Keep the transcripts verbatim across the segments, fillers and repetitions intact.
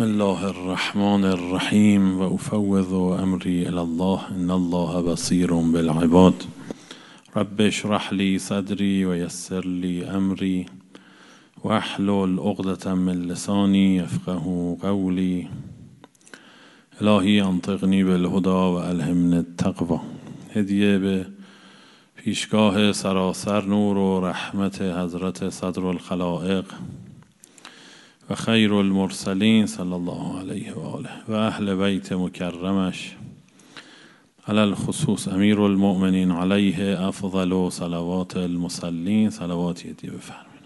بسم الله الرحمن الرحیم و افوض امری الی الله ان الله بصیر بالعباد. رب اشرح لی صدری و یسر لی امری و احلل عقدة من لسانی یفقهوا قولی. الهی انطقنی بالهدی و الهمنی التقوی. هدیه به پیشگاه سراسر نور و رحمت حضرت صدر الخلائق و خیر المرسلین صلی الله علیه و آله و اهل بیت مکرمش، علی الخصوص امیر المؤمنین علیه افضل صلوات المصلین. صلواتی هدیه بفرمایید.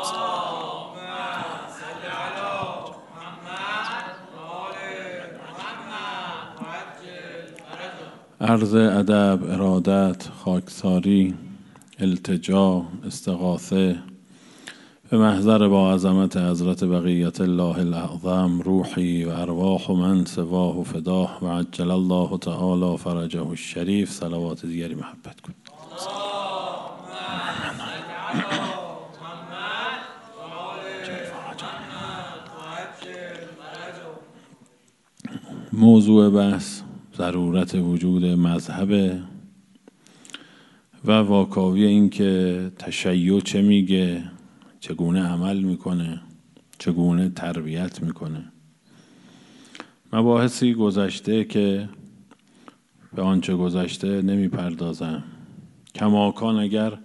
عرض ادب، ارادت، خاکساری، التجا، استغاثه به محضر با عظمت حضرت بقیت الله الاعظم، روحی و ارواح من سواه و فداه و عجل الله تعالی فرجه الشریف. صلوات دیگری محبت کن. موضوع بحث ضرورت وجود مذهب و واکاوی این که تشیع چه میگه، چگونه عمل میکنه، چگونه تربیت میکنه. مباحثی گذشته که به آنچه گذشته نمیپردازم. کماکان اگر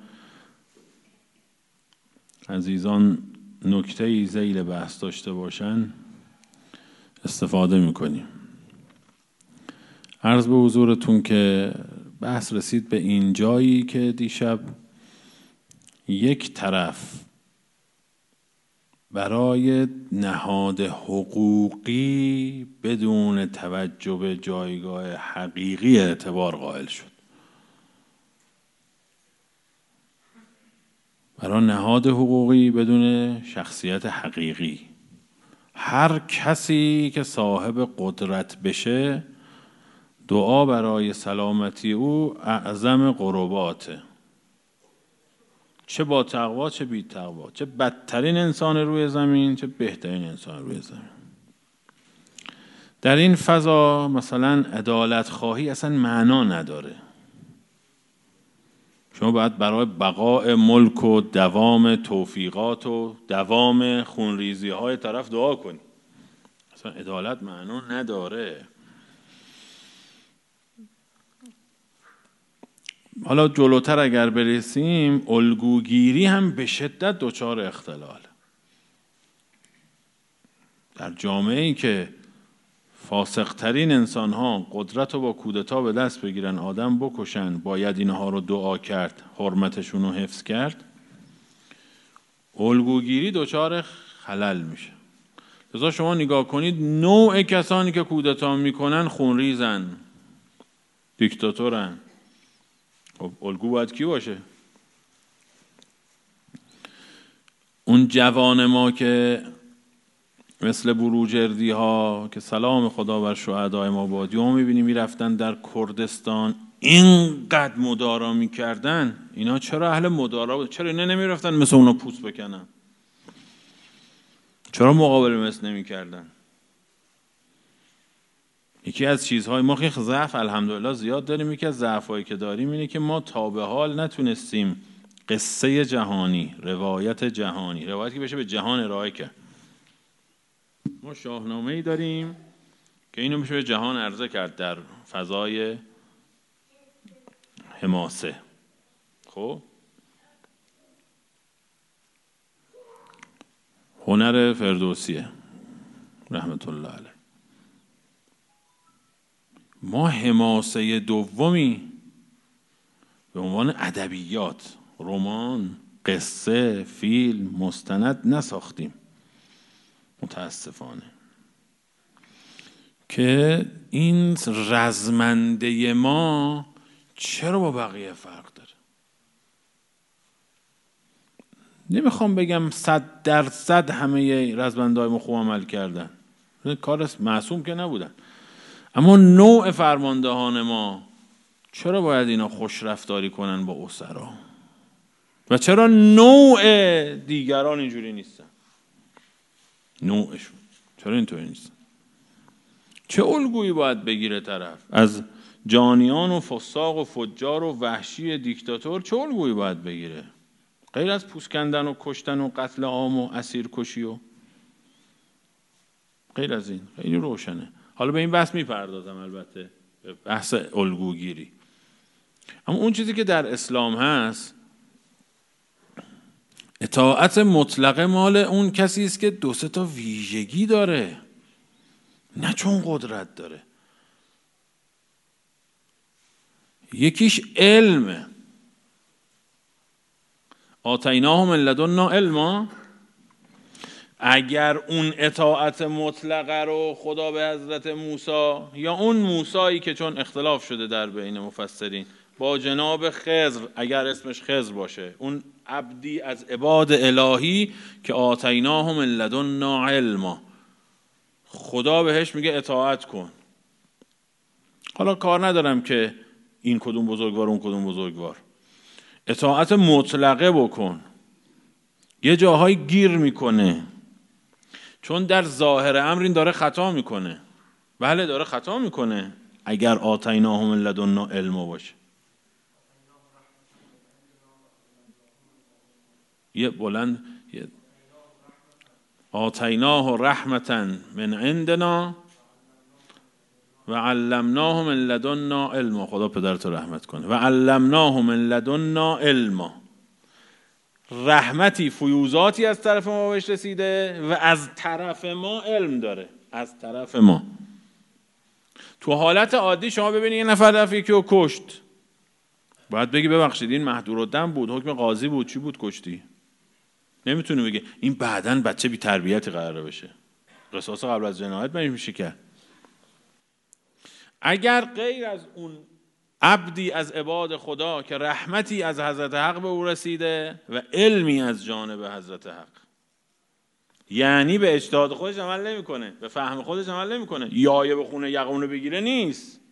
عزیزان نکته‌ای ذیل بحث داشته باشن استفاده میکنیم. عرض به حضورتون که بحث رسید به این جایی که دیشب یک طرف برای نهاد حقوقی بدون توجه به جایگاه حقیقی اعتبار قائل شد. برای نهاد حقوقی بدون شخصیت حقیقی. هر کسی که صاحب قدرت بشه دعا برای سلامتی او اعظم قرباته، چه با تقوا چه بی تقوا، چه بدترین انسان روی زمین چه بهترین انسان روی زمین. در این فضا مثلا عدالت خواهی اصلا معنا نداره. شما باید برای بقاء ملک و دوام توفیقات و دوام خونریزی های طرف دعا کنی. اصلا عدالت معنا نداره. حالا جلوتر اگر برسیم، الگوگیری هم به شدت دچار اختلال. در جامعه‌ای که فاسق‌ترین انسان‌ها قدرت رو با کودتا به دست بگیرن، آدم بکشن، باید اینها رو دعا کرد، حرمتشون رو حفظ کرد، الگوگیری دچار خلل میشه. لذا شما نگاه کنید نوع کسانی که کودتا میکنن خونریزن، دیکتاتورن. خب الگو باید کی باشه؟ اون جوان ما که مثل بروجردی ها که سلام خدا بر شهدای ما باد، یا میبینی میرفتن در کردستان اینقدر مدارا میکردن. اینا چرا اهل مدارا بود؟ چرا اینا نمیرفتن مثل اونا پوست بکنن؟ چرا مقابل مثل نمیکردن؟ یکی از چیزهای ما که ضعف الحمدلله زیاد داریم، یکی از ضعفایی که داریم اینه که ما تا به حال نتونستیم قصه جهانی، روایت جهانی، روایتی که بشه به جهان ارائه کرد. ما شاهنامه‌ای داریم که اینو میشه به جهان عرضه کرد در فضای حماسه. خب هنر فردوسیه رحمت الله علیه. ما حماسه دومی به عنوان ادبیات، رمان، قصه، فیلم، مستند نساختیم متاسفانه، که این رزمنده ما چرا با بقیه فرق داره. نمیخوام بگم صد درصد همه رزمنده های ما خوب عمل کردن، کار معصوم که نبودن، اما نوع فرماندهان ما چرا باید اینا خوش رفتاری کنن با اسرا و چرا نوع دیگران اینجوری نیستن؟ نوعشون چرا اینطوری نیستن؟ چه الگویی باید بگیره طرف؟ از جانیان و فساق و فجار و وحشی دیکتاتور چه الگویی باید بگیره؟ غیر از پوست کندن و کشتن و قتل عام و اسیر کشی و غیر از این. خیلی روشنه. حالا به این بحث میپردازم، البته به بحث الگوگیری. اما اون چیزی که در اسلام هست، اطاعت مطلقه مال اون کسی است که دو سه تا ویژگی داره، نه چون قدرت داره. یکیش علم، آتیناه من لدنا علما. اگر اون اطاعت مطلقه رو خدا به حضرت موسی، یا اون موسایی که چون اختلاف شده در بین مفسرین، با جناب خضر، اگر اسمش خضر باشه، اون عبدی از عباد الهی که آتیناه من لدنا علما، خدا بهش میگه اطاعت کن. حالا کار ندارم که این کدوم بزرگوار اون کدوم بزرگوار، اطاعت مطلقه بکن. یه جاهای گیر میکنه، چون در ظاهر امر این داره خطا میکنه. بله داره خطا میکنه اگر آتیناه من لدنا علم باشه. یه بلند یه آتیناه رحمتا من عندنا و علمناه من لدنا علما. خدا پدرتو رحمت کنه. و علمناه من لدنا علما، رحمتی، فیوزاتی از طرف ما بهش رسیده و از طرف ما علم داره. از طرف ما. تو حالت عادی شما ببینید یه نفر رفت یکی رو کشت، باید بگی ببخشید این محظورالدم بود، حکم قاضی بود، چی بود کشتی؟ نمیتونه بگه این بعدن بچه بی تربیتی قراره بشه، قصاص قبل از جنایت میشه کرد. اگر غیر از اون عبدی از عباد خدا که رحمتی از حضرت حق به او رسیده و علمی از جانب حضرت حق، یعنی به اجتهاد خودش عمل نمیکنه، به فهم خودش عمل نمیکنه، یایه به خونه یقونه بگیره نیست،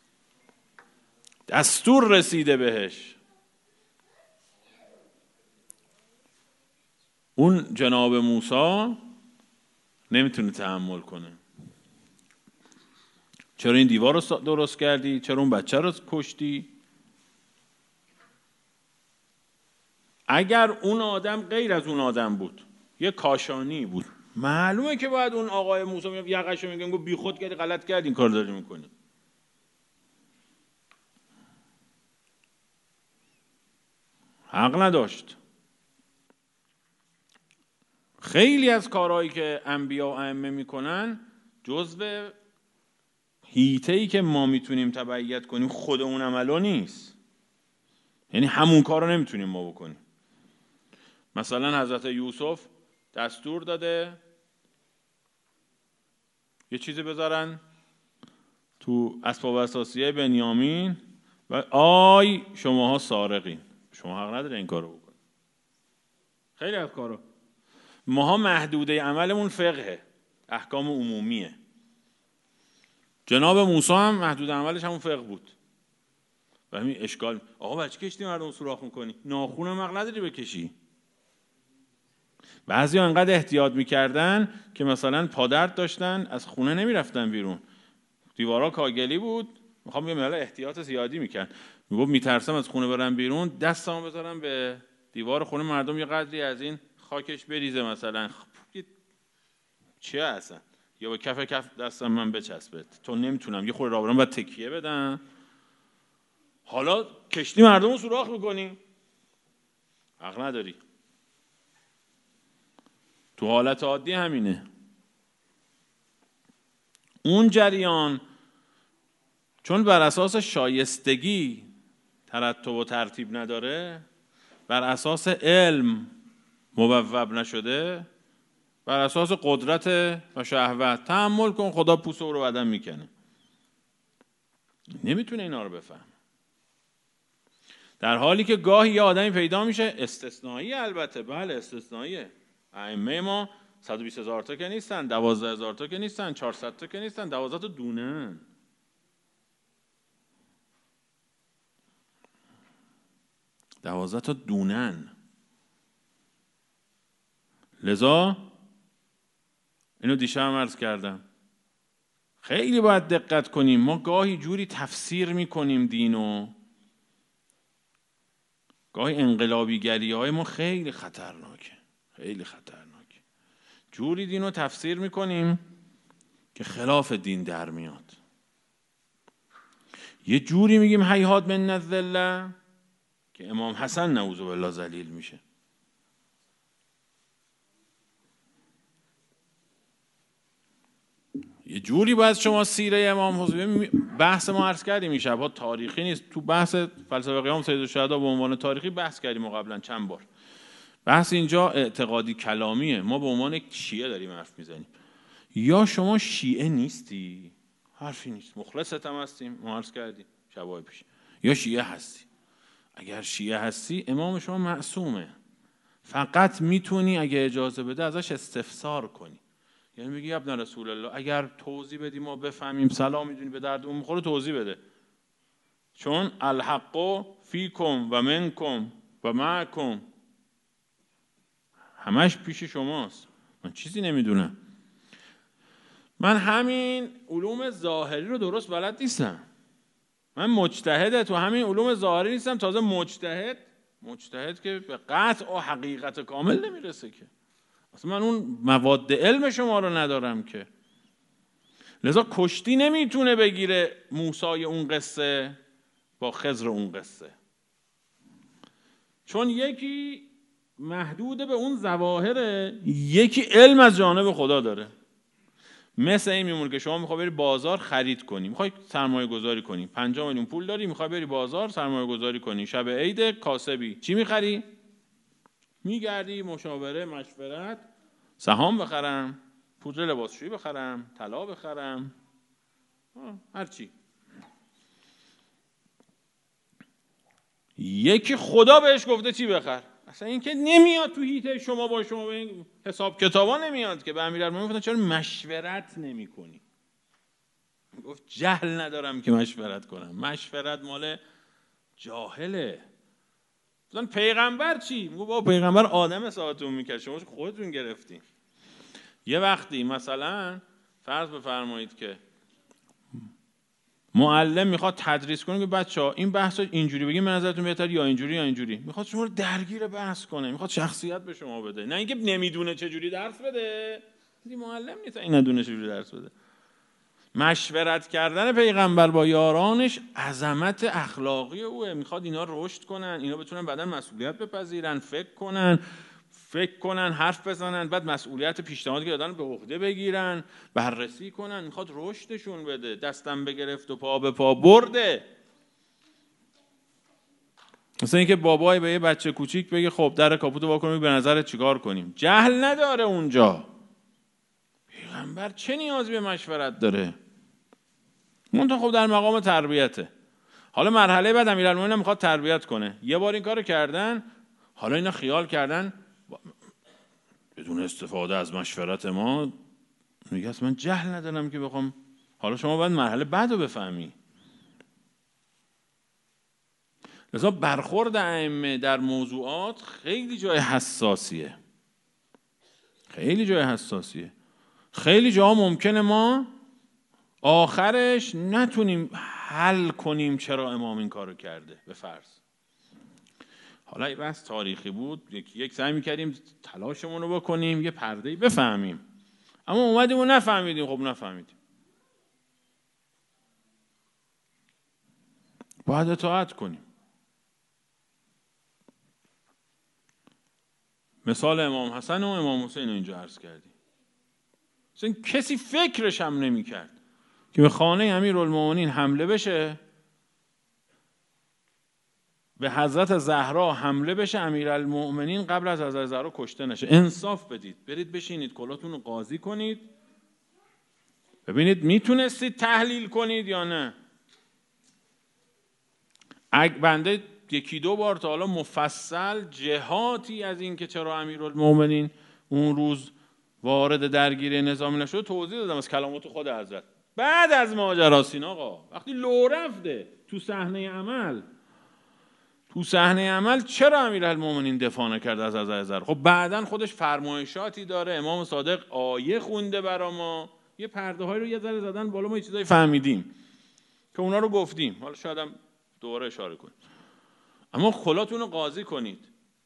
دستور رسیده بهش، اون جناب موسی نمیتونه تحمل کنه. چرا این دیوار رو درست کردی؟ چرا اون بچه رو کشتی؟ اگر اون آدم غیر از اون آدم بود، یه کاشانی بود، معلومه که باید اون آقای موسی یقش رو میگن بی خود کردی، غلط کردی، این کار داری میکنی. حق نداشت. خیلی از کارهایی که انبیا و ائمه میکنن جزء هیته‌ای که ما میتونیم تبعیت کنیم خود اون عملو نیست. یعنی همون کار رو نمیتونیم ما بکنیم. مثلا حضرت یوسف دستور داده یه چیزی بذارن تو اسباب اساسیه بنیامین و آی شماها سارقین، شما حق نداره این کارو بکنید. خیلی از کارو ماها محدوده عملمون فقهه، احکام عمومیه. جناب موسی هم محدود عملش همون فقه بود. و همین اشکال، آقا برای چی کشتی مردم سوراخ میکنی؟ ناخونم حق نداری بکشی. بعضی ها انقدر احتیاط میکردن که مثلا پادرد داشتن از خونه نمیرفتن بیرون، دیوارا کاگلی بود، میخوام بگم حالا احتیاط زیادی میکرد، میگفت میترسم از خونه برم بیرون دستمو بذارم به دیوار خونه مردم یه قدری از این خاکش بریزه مثلا، چیه اصلا، یا به کف کف دستم من بچسبه، تو نمیتونم یه خورده راه برم باید تکیه بدم، حالا کشتی مردم رو سوراخ میکنی؟ حق نداری. تو حالت عادی همینه. اون جریان چون بر اساس شایستگی ترتب و ترتیب نداره، بر اساس علم مبوب نشده، بر اساس قدرت و شهوت، تحمل کن خدا پوست او رو بدن میکنه، نمیتونه اینا رو بفهم. در حالی که گاهی یه آدمی پیدا میشه، استثنایی البته، بله استثنائیه، ائمه ما صد و بیست هزار تا که نیستن، دوازده هزار تا که نیستن، چهارصد تا که نیستن، دوازده تا دونن. دوازده تا دونن. لذا اینو دیشب هم عرض کردم، خیلی باید دقت کنیم. ما گاهی جوری تفسیر میکنیم دینو، گاهی انقلابیگری های ما خیلی خطرناکه، خیلی خطرناکه. جوری دینو تفسیر میکنیم که خلاف دین در میاد. یه جوری میگیم هیهات من الذله که امام حسن نعوذ بالله ذلیل میشه. یه جوری باید شما سیره امام حسین، بحث ما عرض کردیم این شبها تاریخی نیست، تو بحث فلسفه قیام سید الشهدا به عنوان تاریخی بحث کردیم ما قبلا چند بار. بحث اینجا اعتقادی کلامیه، ما به عنوان یک شیعه داریم حرف میزنیم. یا شما شیعه نیستی، حرفی نیست، مخلصت هم هستیم، ما عرض کردیم شبای پیش، یا شیعه هستی. اگر شیعه هستی امام شما معصومه، فقط میتونی اگه اجازه بده ازش استفسار کنی، یعنی بگی ابن رسول الله اگر توضیح بدی ما بفهمیم سلام میدونی به درد اون میخوره توضیح بده، چون الحق فیکم و منکم و معکم، همش پیش شماست، من چیزی نمیدونم. من همین علوم ظاهری رو درست بلد نیستم، من مجتهد تو همین علوم ظاهری نیستم، تازه مجتهد مجتهد که به قطع و حقیقت کامل نمیرسه که، اصلا من اون مواد علم شما رو ندارم که. لذا کشتی نمیتونه بگیره موسی اون قصه با خضر اون قصه، چون یکی محدود به اون ظواهره، یکی علم از جانب خدا داره. مثل این میمونه که شما میخوای بری بازار خرید کنی، میخوای سرمایه گذاری کنی، پنجاه میلیون پول داری، میخوای بری بازار سرمایه گذاری کنی، شب عید کاسبی، چی میخری؟ میگردی مشاوره مشورت، سهام بخرم، پودر لباسشویی بخرم، طلا بخرم، هر چی. یکی خدا بهش گفته چی بخر، اصلا این که نمیاد تو هیته شما با شما به این حساب کتابا نمیاد که. به امیرالمومنین گفتن چرا مشورت نمی کنی؟ گفت جهل ندارم که مشورت کنم، مشورت مال جاهله. گفتن پیغمبر چی؟ میگه بابا پیغمبر آدم ساعتون میکرد، شما خودتون گرفتین. یه وقتی مثلا فرض بفرمایید که معلم میخواد تدریس کنه که بچه‌ها این بحثا اینجوری بگیم به نظرتون بهتره یا اینجوری یا اینجوری، میخواد شما رو درگیر بحث کنه، میخواد شخصیت به شما بده، نه اینکه نمیدونه چه جوری درس بده. این معلم نیست این ندونه چه جوری درس بده. مشورت کردن پیغمبر با یارانش عظمت اخلاقی اوه، میخواد اینا رشد کنن، اینا بتونن بعداً مسئولیت بپذیرن، فکر کنن فکر کنن حرف بزنن، بعد مسئولیت پیشنهادی که دادن به عهده بگیرن، بررسی کنن، میخواد رشدشون بده. دستم بگرفت و پا به پا برده. مثلا اینکه بابای به یه بچه کوچیک بگه خب در کاپوتو وا کن به نظرت چیکار کنیم، جهل نداره اونجا. پیغمبر چه نیازی به مشورت داره؟ منتها خب در مقام تربیته. حالا مرحله بعد امیرالمومنین میخواد تربیت کنه، یه بار این کارو کردن، حالا اینا خیال کردن بدون استفاده از مشورت ما، میگه اصلا من جهل ندارم که بخوام. حالا شما باید مرحله بعد رو بفهمی. لذا برخورد ائمه در موضوعات خیلی جای حساسیه، خیلی جای حساسیه. خیلی جاها ممکنه ما آخرش نتونیم حل کنیم چرا امام این کارو کرده به فرض. حالا این بحث تاریخی بود، یکی یک سعی می‌کردیم تلاشمون رو بکنیم یه پرده‌ای بفهمیم، اما اومدیم و نفهمیدیم. خب نفهمیدیم، باید اطاعت کنیم. مثال امام حسن و امام حسین رو اینجا عرض کردیم. مثلا کسی فکرش هم نمی‌کرد که به خانه امیرالمومنین حمله بشه، به حضرت زهرا حمله بشه، امیرالمومنین قبل از حضرت زهرا کشته نشه. انصاف بدید، برید بشینید کلاتون رو قاضی کنید، ببینید میتونستید تحلیل کنید یا نه. اگه بنده یکی دو بار تا حالا مفصل جهاتی از این که چرا امیرالمومنین اون روز وارد درگیری نظامی نشد توضیح دادم از کلمات خود حضرت. بعد از ماجرا سین آقا وقتی لو رفته تو صحنه عمل، تو صحنه عمل چرا امیرالمومنین دفاع نکرد از حضرت زهرا؟ خب بعدن خودش فرمایشاتی داره، امام صادق آیه خونده برا ما، یه پرده های رو یه ذره زدن بالا، ما یه چیزایی فهمیدیم که اونا رو گفتیم، حالا شاید هم دوباره اشاره کنیم. اما خلاتون رو قاضی کنید.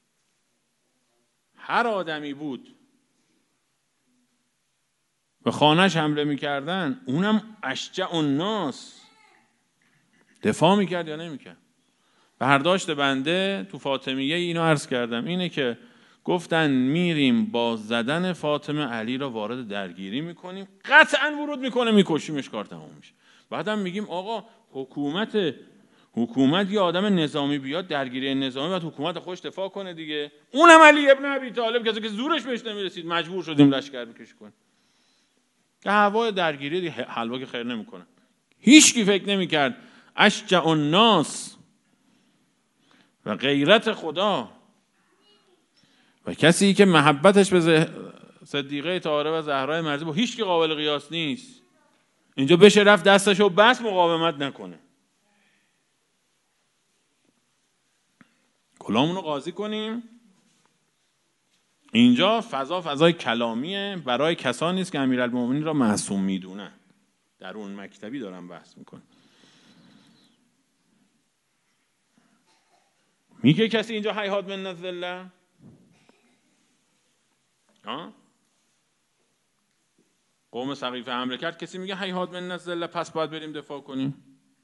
هر آدمی بود به خانهش حمله میکردن، اونم اشجع الناس دفاع میکرد یا نمیکرد؟ برداشت بنده تو فاطمیه اینو عرض کردم، اینه که گفتن میریم با زدن فاطمه علی را وارد درگیری میکنیم، قطعا ورود میکنه میکشیمش، کار تموم میشه. بعدم میگیم آقا حکومت حکومت یه آدم نظامی بیاد درگیری نظامی، بعد حکومت خوش دفاع کنه دیگه. اونم علی ابن ابی طالب کسی که زورش بهش نمیرسید مجبور شدیم لشکر بکشی کنیم که هوای درگیری دیگه حلوا که خیر نمیکنه. هیچ کی فکر نمیکرد اشجع الناس و غیرت خدا و کسی که محبتش به صدیقه طاهره و زهرای مرضی با هیچ کی قابل قیاس نیست، اینجا بشه رفت دستشو بس مقاومت نکنه. کلامونو قاضی کنیم. اینجا فضا فضای کلامیه برای کسانی است که امیرالمومنین را معصوم میدونن. در اون مکتبی دارم بحث میکنم. میگه کسی اینجا هیهات من الذله؟ ها؟ قوم سقیفه حمله کرد، کسی میگه هیهات من الذله پس باید بریم دفاع کنیم؟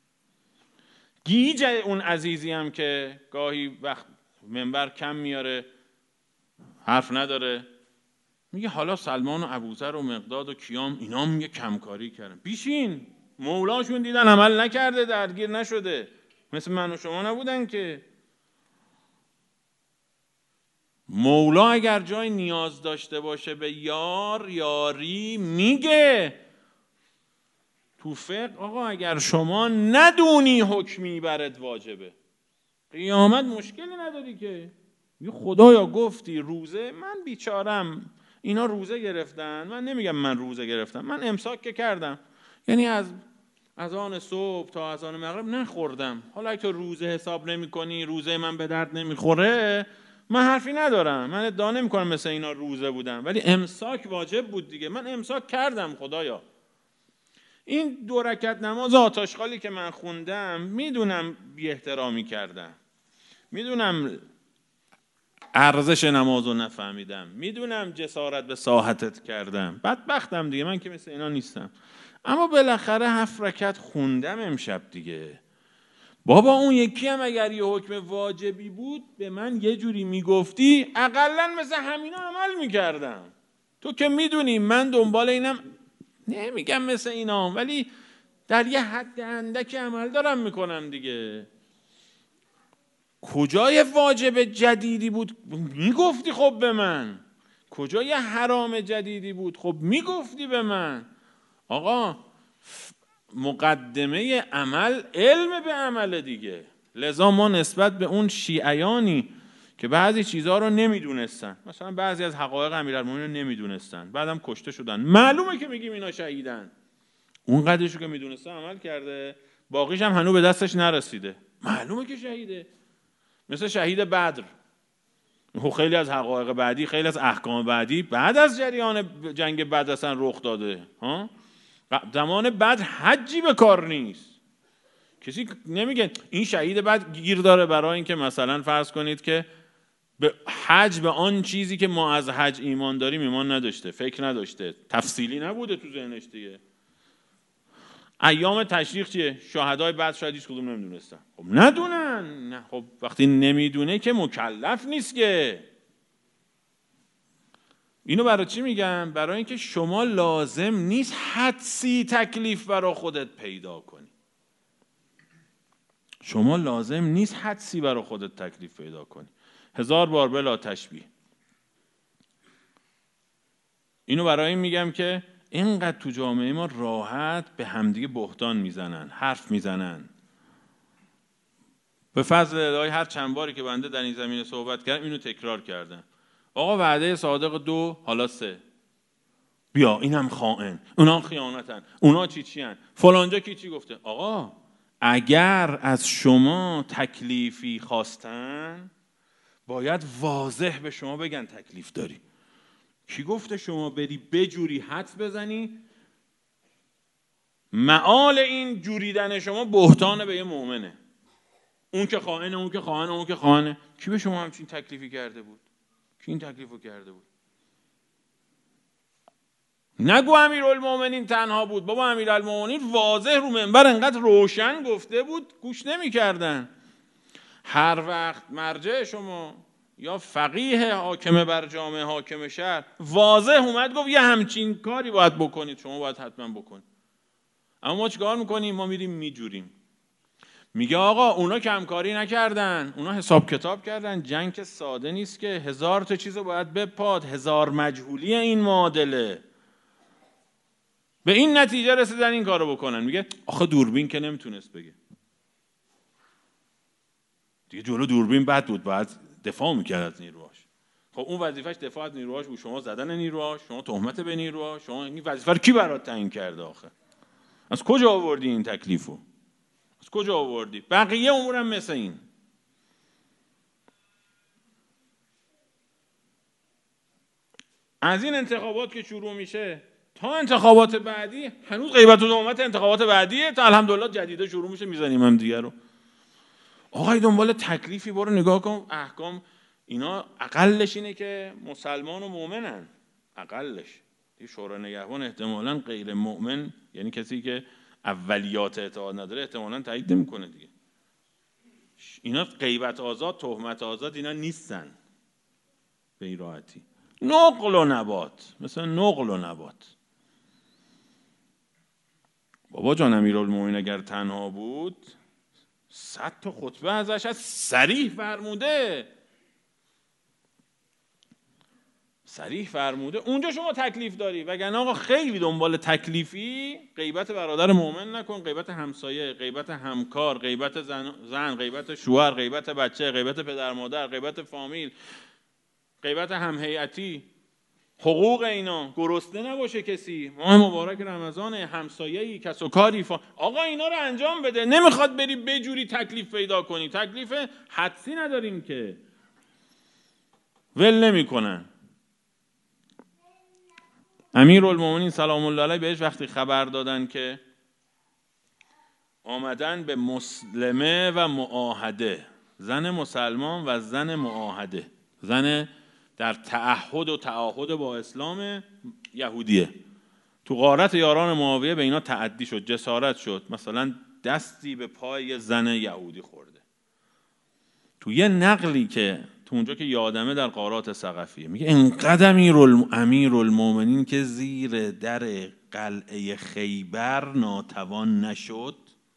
گیج اون عزیزی هم که گاهی وقت منبر کم میاره حرف نداره، میگه حالا سلمان و ابوذر و مقداد و کیام اینا میگه کمکاری کردن. بیشین، مولاشون دیدن عمل نکرده، درگیر نشده، مثل من و شما نبودن که. مولا اگر جای نیاز داشته باشه به یار، یاری میگه. تو فقه آقا اگر شما ندونی حکمی برات واجبه، قیامت مشکلی نداری که. یه خدایا گفتی روزه، من بیچارم اینا روزه گرفتن، من نمیگم من روزه گرفتم، من امساک که کردم، یعنی از از آن صبح تا از آن مغرب نخوردم. حالا اگه تو روزه حساب نمی کنی، روزه من به درد نمیخوره، من حرفی ندارم، من ادعا نمی کنم مثل اینا روزه بودم، ولی امساک واجب بود دیگه، من امساک کردم. خدایا این دو رکعت نماز آتشخالی که من خوندم، میدونم بی احترامی کردم، میدونم ارزش نمازو نفهمیدم، میدونم جسارت به ساحتت کردم، بدبختم دیگه، من که مثل اینا نیستم، اما بالاخره هفت رکعت خوندم امشب دیگه. بابا اون یکی هم اگر یه حکم واجبی بود به من یه جوری میگفتی، اقلن مثل همینا عمل میکردم. تو که میدونی من دنبال اینم، نمیگم مثل اینا، ولی در یه حد اندکی عمل دارم میکنم دیگه. کجای واجب جدیدی بود میگفتی خب به من، کجای حرام جدیدی بود خب میگفتی به من. آقا مقدمه عمل علم به عمل دیگه. لذا ما نسبت به اون شیعیانی که بعضی چیزها رو نمیدونستن، مثلا بعضی از حقایق امیرالمومنین رو نمیدونستن، بعدم کشته شدن، معلومه که میگیم اینا شهیدن. اون قدرشو که میدونسته عمل کرده، باقیش هم هنوز به دستش نرسیده، معلومه که شهیده. مثل شهید بدر، خیلی از حقایق بعدی، خیلی از احکام بعدی بعد از جریان جنگ بدر اصلا رخ داده. ها زمان بدر حجی به کار نیست. کسی نمیگه این شهید بدر گیر داره برای اینکه مثلا فرض کنید که به حج، به آن چیزی که ما از حج ایمان داریم ایمان نداشته، فکر نداشته، تفصیلی نبوده تو ذهنش دیگه. ایام تشریق چیه؟ شهدای بدر شاید هیچ کدوم نمیدونستن. خب ندونن. نه خب وقتی نمیدونه که مکلف نیست که. اینو برای چی میگم؟ برای اینکه شما لازم نیست حدسی تکلیف برای خودت پیدا کنی. شما لازم نیست حدسی برای خودت تکلیف پیدا کنی. هزار بار بلا تشبیه. اینو برای این میگم که اینقدر تو جامعه ما راحت به همدیگه بهتان میزنن، حرف میزنن. به فضل الهی هر چند باری که بنده در این زمینه صحبت کردم اینو تکرار کردم. آقا وعده صادق دو، حالا سه. بیا اینم خائن، اونا خیانتن، اونا چی چی هن، فلانجا کی چی گفته. آقا اگر از شما تکلیفی خواستن باید واضح به شما بگن تکلیف داری. کی گفته شما بری بجوری حدس بزنی معال این جوریدن شما بهتانه به یه مؤمنه. اون که خائنه، اون که خائنه، اون که خائنه. کی به شما همچین تکلیفی کرده بود؟ کی این تکلیفو کرده بود؟ نگو امیرالمومنین تنها بود. بابا امیرالمومنین واضح رو منبر انقدر روشن گفته بود گوش نمی کردن. هر وقت مرجع شما یا فقیه حاکم بر جامعه، حاکم شهر، واضح اومد گفت یه همچین کاری باید بکنید، شما باید حتما بکنید. اما ما چیکار میکنیم؟ ما میریم میجوریم. میگه آقا اونا کمکاری نکردن، اونا حساب کتاب کردن. جنگ که ساده نیست که، هزار تا چیزو باید بپاد، هزار مجهولی این معادله. به این نتیجه رسیدن این کارو بکنن. میگه آخه دوربین که نمیتونست بگه دیگه، جلو دوربین بد بود، باید دفاع میکرد از نیروهاش. خب اون وظیفش دفاع از نیروهاش بود، شما زدن نیروهاش، شما تهمت به نیروهاش، شما این وظیفه رو کی برات تعیین کرده آخه؟ از کجا آوردی این تکلیفو؟ از کجا آوردی؟ بقیه امورم مثل این. از این انتخابات که شروع میشه تا انتخابات بعدی، هنوز غیبت و تهمت انتخابات بعدیه، تا الحمدلله جدیده شروع میشه، میزنیم هم دیگه رو. آقای دنبال تکلیفی برو نگاه کن، احکام اینا اقلش اینه که مسلمان و مؤمنن، اقلش. شورای نگهبان احتمالاً غیر مؤمن، یعنی کسی که اولیات اعتقاد نداره، احتمالاً تایید نمیکنه دیگه. اینا غیبت آزاد، تهمت آزاد اینا نیستن به این راحتی. نقل و نبات، مثلا نقل و نبات. بابا جان امیرالمومنین اگر تنها بود صد تا خطبه ازش از صریح فرموده، صریح فرموده. اونجا شما تکلیف داری، وگرنه آقا خیلی دنبال تکلیفی، غیبت برادر مؤمن نکن، غیبت همسایه، غیبت همکار، غیبت زن، زن، غیبت شوهر، غیبت بچه، غیبت پدر مادر، غیبت فامیل، غیبت همهیئتی، حقوق اینا، گرسنه نباشه کسی، ماه مبارک رمضان، همسایه‌ای، کس و کاری فا... آقا اینا رو انجام بده. نمیخواد بری بجوری تکلیف پیدا کنی، تکلیف حدسی نداریم که، ول نمی‌کنن. امیرالمومنین سلام الله علیه بهش وقتی خبر دادن که آمدن به مسلمه و معاهده، زن مسلمان و زن معاهده، زن در تعهد و تعاهد با اسلام، یهودیه، تو غارت یاران معاویه به اینا تعدی شد، جسارت شد، مثلا دستی به پای زن یهودی خورده. تو یه نقلی که تو اونجا که یادمه در غارات ثقفیه، میگه انقدر امیرالمومنین که زیر در قلعه خیبر ناتوان نشد،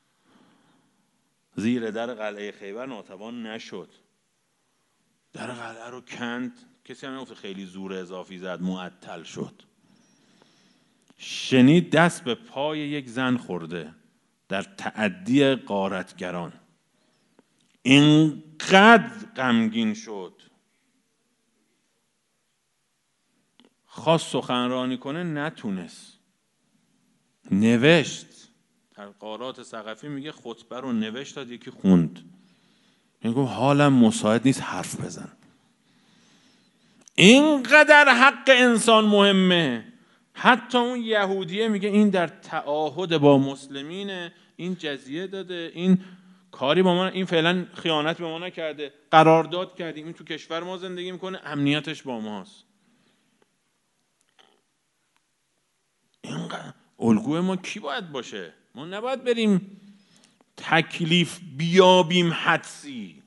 زیر در قلعه خیبر ناتوان نشد، در قلعه رو کند، کسی هم نگفت خیلی زور اضافی زد، معطل شد. شنید دست به پای یک زن خورده در تعدی غارتگران، اینقدر غمگین شد، خواست سخنرانی کنه نتونست، نوشت. در غارات ثقفی میگه خطبه رو نوشت داد، یکی خوند، میگه حالم مساعد نیست حرف بزن. اینقدر حق انسان مهمه. حتی اون یهودیه میگه این در تعاهد با مسلمینه، این جزیه داده، این کاری با ما، این فعلا خیانت به ما نکرده، قرارداد کردیم، این تو کشور ما زندگی میکنه، امنیتش با ماست. اینقدر الگوی ما کی باید باشه؟ ما نباید بریم تکلیف بیابیم حدسی.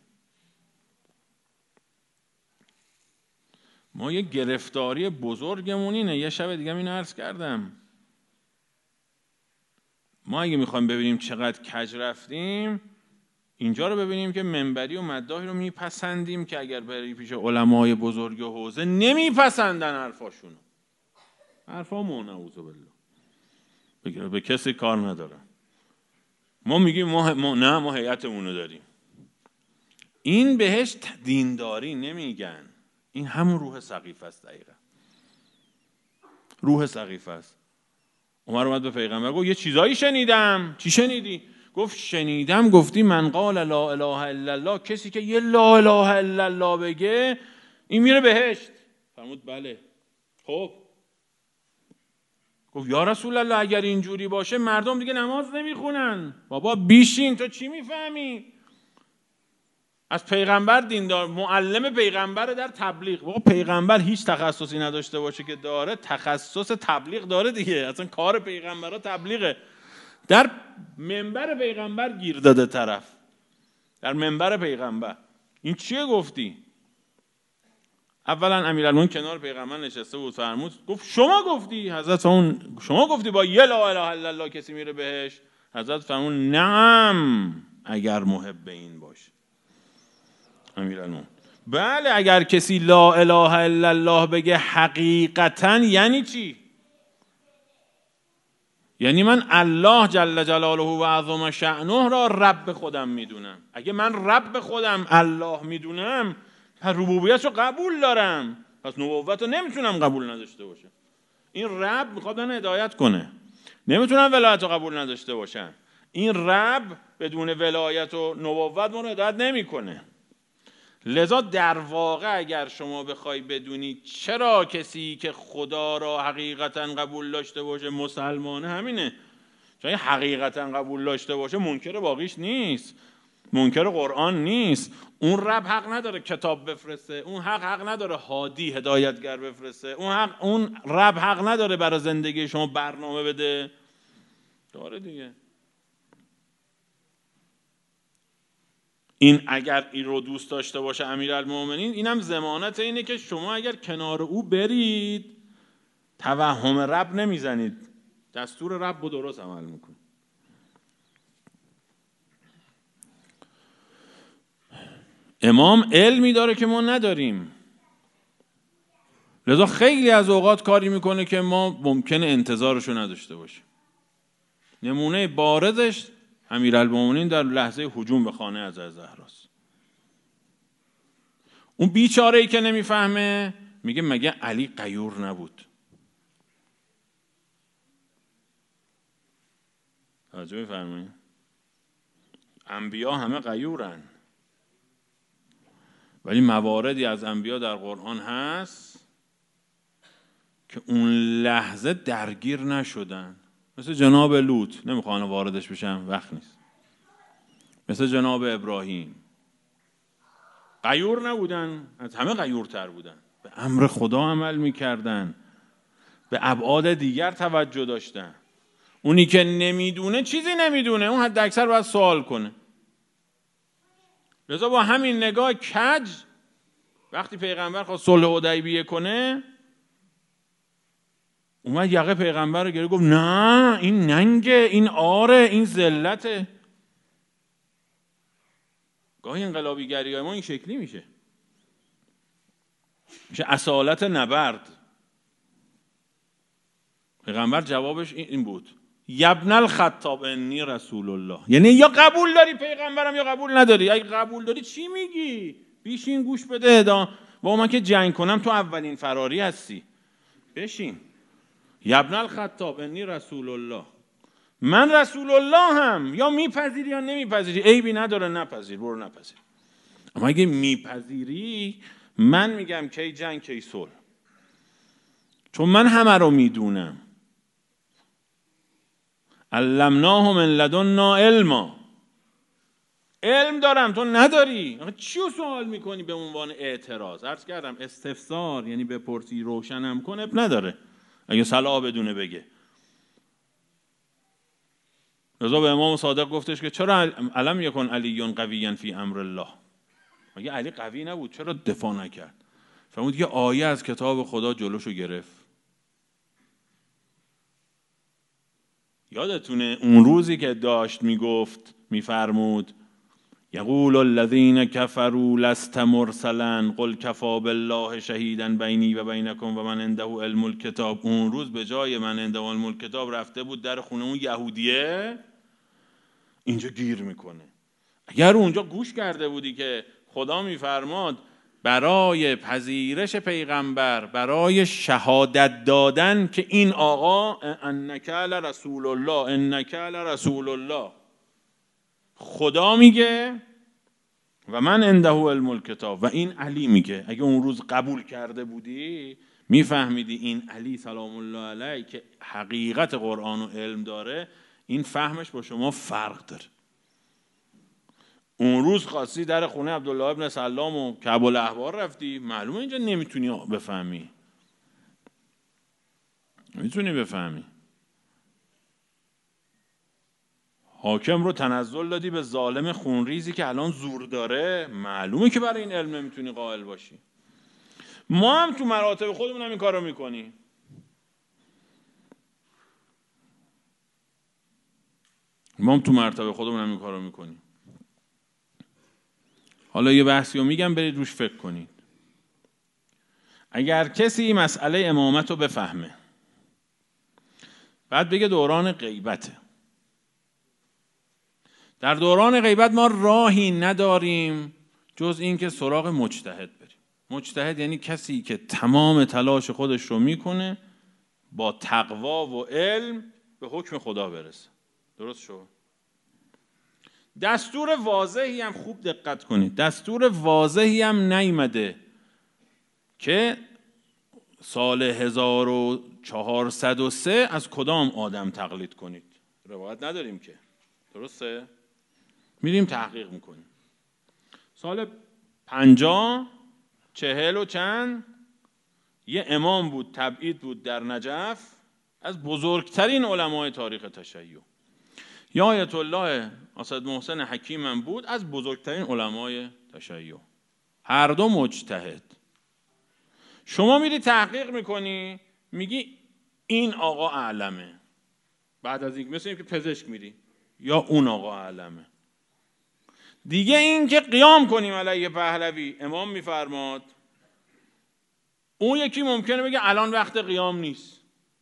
ما یه گرفتاری بزرگمون اینه. یه شب دیگه اینو عرض کردم، ما اگه میخوایم ببینیم چقدر کج رفتیم، اینجا رو ببینیم که منبری و مداحی رو میپسندیم که اگر بری پیش علمای بزرگ حوزه نمیپسندن حرفاشونو، حرفامون نعوذ بالله بگیره، به کسی کار نداره. ما میگیم ما, ما نه ما هیئتمون رو داریم. این بهش دینداری نمیگن، این همون روح سقیفه است. دقیقا روح سقیفه است. عمر اومد به پیغمبر گفت یه چیزایی شنیدم. چی شنیدی؟ گفت شنیدم گفتی من قال لا اله الا الله، کسی که یه لا اله الا الله بگه این میره بهشت. فرمود بله. خب گفت یا رسول الله اگر اینجوری باشه مردم دیگه نماز نمیخونن. بابا بیشین، تو چی میفهمی؟ از پیغمبر دیندار، معلم پیغمبر در تبلیغ. بابا پیغمبر هیچ تخصصی نداشته باشه که داره، تخصص تبلیغ داره دیگه، اصلا کار پیغمبرها تبلیغه. در منبر پیغمبر گیر داده طرف، در منبر پیغمبر. این چیه گفتی؟ اولا امیرالمومنین کنار پیغمبر نشسته بود، فرمود گفت شما گفتی؟ حضرت اون شما گفتی با یه لا اله الا الله کسی میره بهش؟ حضرت فرمود نعم اگر محب این باشه. امیرالمومنین بله، اگر کسی لا اله الا الله بگه حقیقتا یعنی چی؟ یعنی من الله جل جلاله و عظم شأنه را رب خودم میدونم. اگه من رب خودم الله میدونم، پس ربوبیت رو قبول دارم، پس نبوت رو نمیتونم قبول نداشته باشم. این رب میخواد من هدایت کنه، نمیتونم ولایت رو قبول نداشته باشم. این رب بدون ولایت و نبوت من رو هدایت نمیکنه. لذا در واقع اگر شما بخوای بدونی چرا کسی که خدا را حقیقتا قبول داشته باشه مسلمانه، همینه. چون حقیقتا قبول داشته باشه منکر باقیش نیست، منکر قرآن نیست. اون رب حق نداره کتاب بفرسته، اون حق حق نداره هادی هدایتگر بفرسته، اون حق اون رب حق نداره برای زندگی شما برنامه بده. داره دیگه. این اگر این رو دوست داشته باشه امیرالمومنین، اینم ضمانت اینه که شما اگر کنار او برید توهم رب نمیزنید، دستور رب رو درست عمل میکنید. امام علمی داره که ما نداریم، لذا خیلی از اوقات کاری میکنه که ما ممکنه انتظارشو نداشته باشیم. نمونه بارزش امیرالمومنین در لحظه هجوم به خانه حضرت زهراست. اون بیچاره ای که نمیفهمه میگه مگه علی غیور نبود؟ توجه می‌فرمایید؟ انبیا همه غیورن، ولی مواردی از انبیا در قرآن هست که اون لحظه درگیر نشدن. مثل جناب لوط، نمیخوام واردش بشم، وقت نیست. مثل جناب ابراهیم، غیور نبودن، از همه غیورتر بودن، به امر خدا عمل میکردن، به ابعاد دیگر توجه داشتن. اونی که نمیدونه چیزی نمیدونه، اون حد اکثر باید سوال کنه. لذا با همین نگاه کج وقتی پیغمبر خواست صلح حدیبیه کنه، اومد یقه پیغمبر رو گرفت، گفت نه این ننگه، این آره، این ذلته. گاهی انقلابیگری ما این شکلی میشه، میشه اصالت نبرد. پیغمبر جوابش این بود، یبن الخطاب انی رسول الله. یعنی یا قبول داری پیغمبرم یا قبول نداری. اگه قبول داری چی میگی؟ بیشین گوش بده. با من که جنگ کنم تو اولین فراری هستی، بشین. یبن الخطاب انی رسول الله، من رسول الله هم. یا میپذیری یا نمیپذیری، عیبی نداره، نپذیر، برو نپذیر. اما اگه میپذیری، من میگم کی جنگ کی صلح، چون من همه رو میدونم. علمناه من لدنا علما، علم دارم تو نداری. چی رو سوال میکنی به عنوان اعتراض؟ عرض کردم استفسار یعنی بپرسی روشنم کن، اب نداره اگه صلاح بدونه بگه. رضا به امام صادق گفتش که چرا علم یکن علی قویا فی امر الله؟ مگه علی قوی نبود؟ چرا دفاع نکرد؟ فرمود یه آیه از کتاب خدا جلوشو گرفت. یادتونه اون روزی که داشت میگفت، میفرمود یقول الذین کفروا لست مرسلا قل کفی بالله شهیدا بینی و بینکم و من عنده علم الکتاب. اون روز به جای من عنده علم الکتاب رفته بود در خونه اون یهودیه، اینجا گیر میکنه. اگر اونجا گوش کرده بودی که خدا میفرماد برای پذیرش پیغمبر، برای شهادت دادن که این آقا انک لرسول الله، انک لرسول الله، خدا میگه و من عنده علم الکتاب و این علی میگه، اگه اون روز قبول کرده بودی میفهمیدی این علی سلام الله علیه که حقیقت قرآن و علم داره، این فهمش با شما فرق داره. اون روز خواستی در خونه عبدالله ابن سلام و کعب الاحبار رفتی، معلومه اینجا نمیتونی بفهمی. میتونی بفهمی. حاکم رو تنزل دادی به ظالم خونریزی که الان زور داره، معلومه که برای این علم نمیتونی قائل باشی. ما هم تو مراتب خودمون هم این کار رو میکنیم. ما هم تو مرتبه خودمون هم این کار رو میکنیم. حالا یه بحثی رو میگم، برید روش فکر کنید. اگر کسی مسئله امامت رو بفهمه، بعد بگه دوران غیبته، در دوران غیبت ما راهی نداریم جز این که سراغ مجتهد بریم. مجتهد یعنی کسی که تمام تلاش خودش رو میکنه با تقوا و علم به حکم خدا برسه. درست شد؟ دستور واضحی هم، خوب دقت کنید، دستور واضحی هم نیامده که سال هزار و چهارصد و سه از کدام آدم تقلید کنید. روایت نداریم که. درسته؟ میریم تحقیق میکنیم. سال پنجاه چهل و چند یه امام بود، تبعید بود در نجف، از بزرگترین علمای تاریخ تشیع. یا آیت الله اسد محسن حکیم هم بود، از بزرگترین علمای تشیع. هر دو مجتهد. شما میری تحقیق میکنی، میگی این آقا اعلمه. بعد از این مثل این که پزشک میری، یا اون آقا اعلمه. دیگه این که قیام کنیم علیه پهلوی، امام میفرماد، اون یکی ممکنه بگه الان وقت قیام نیست.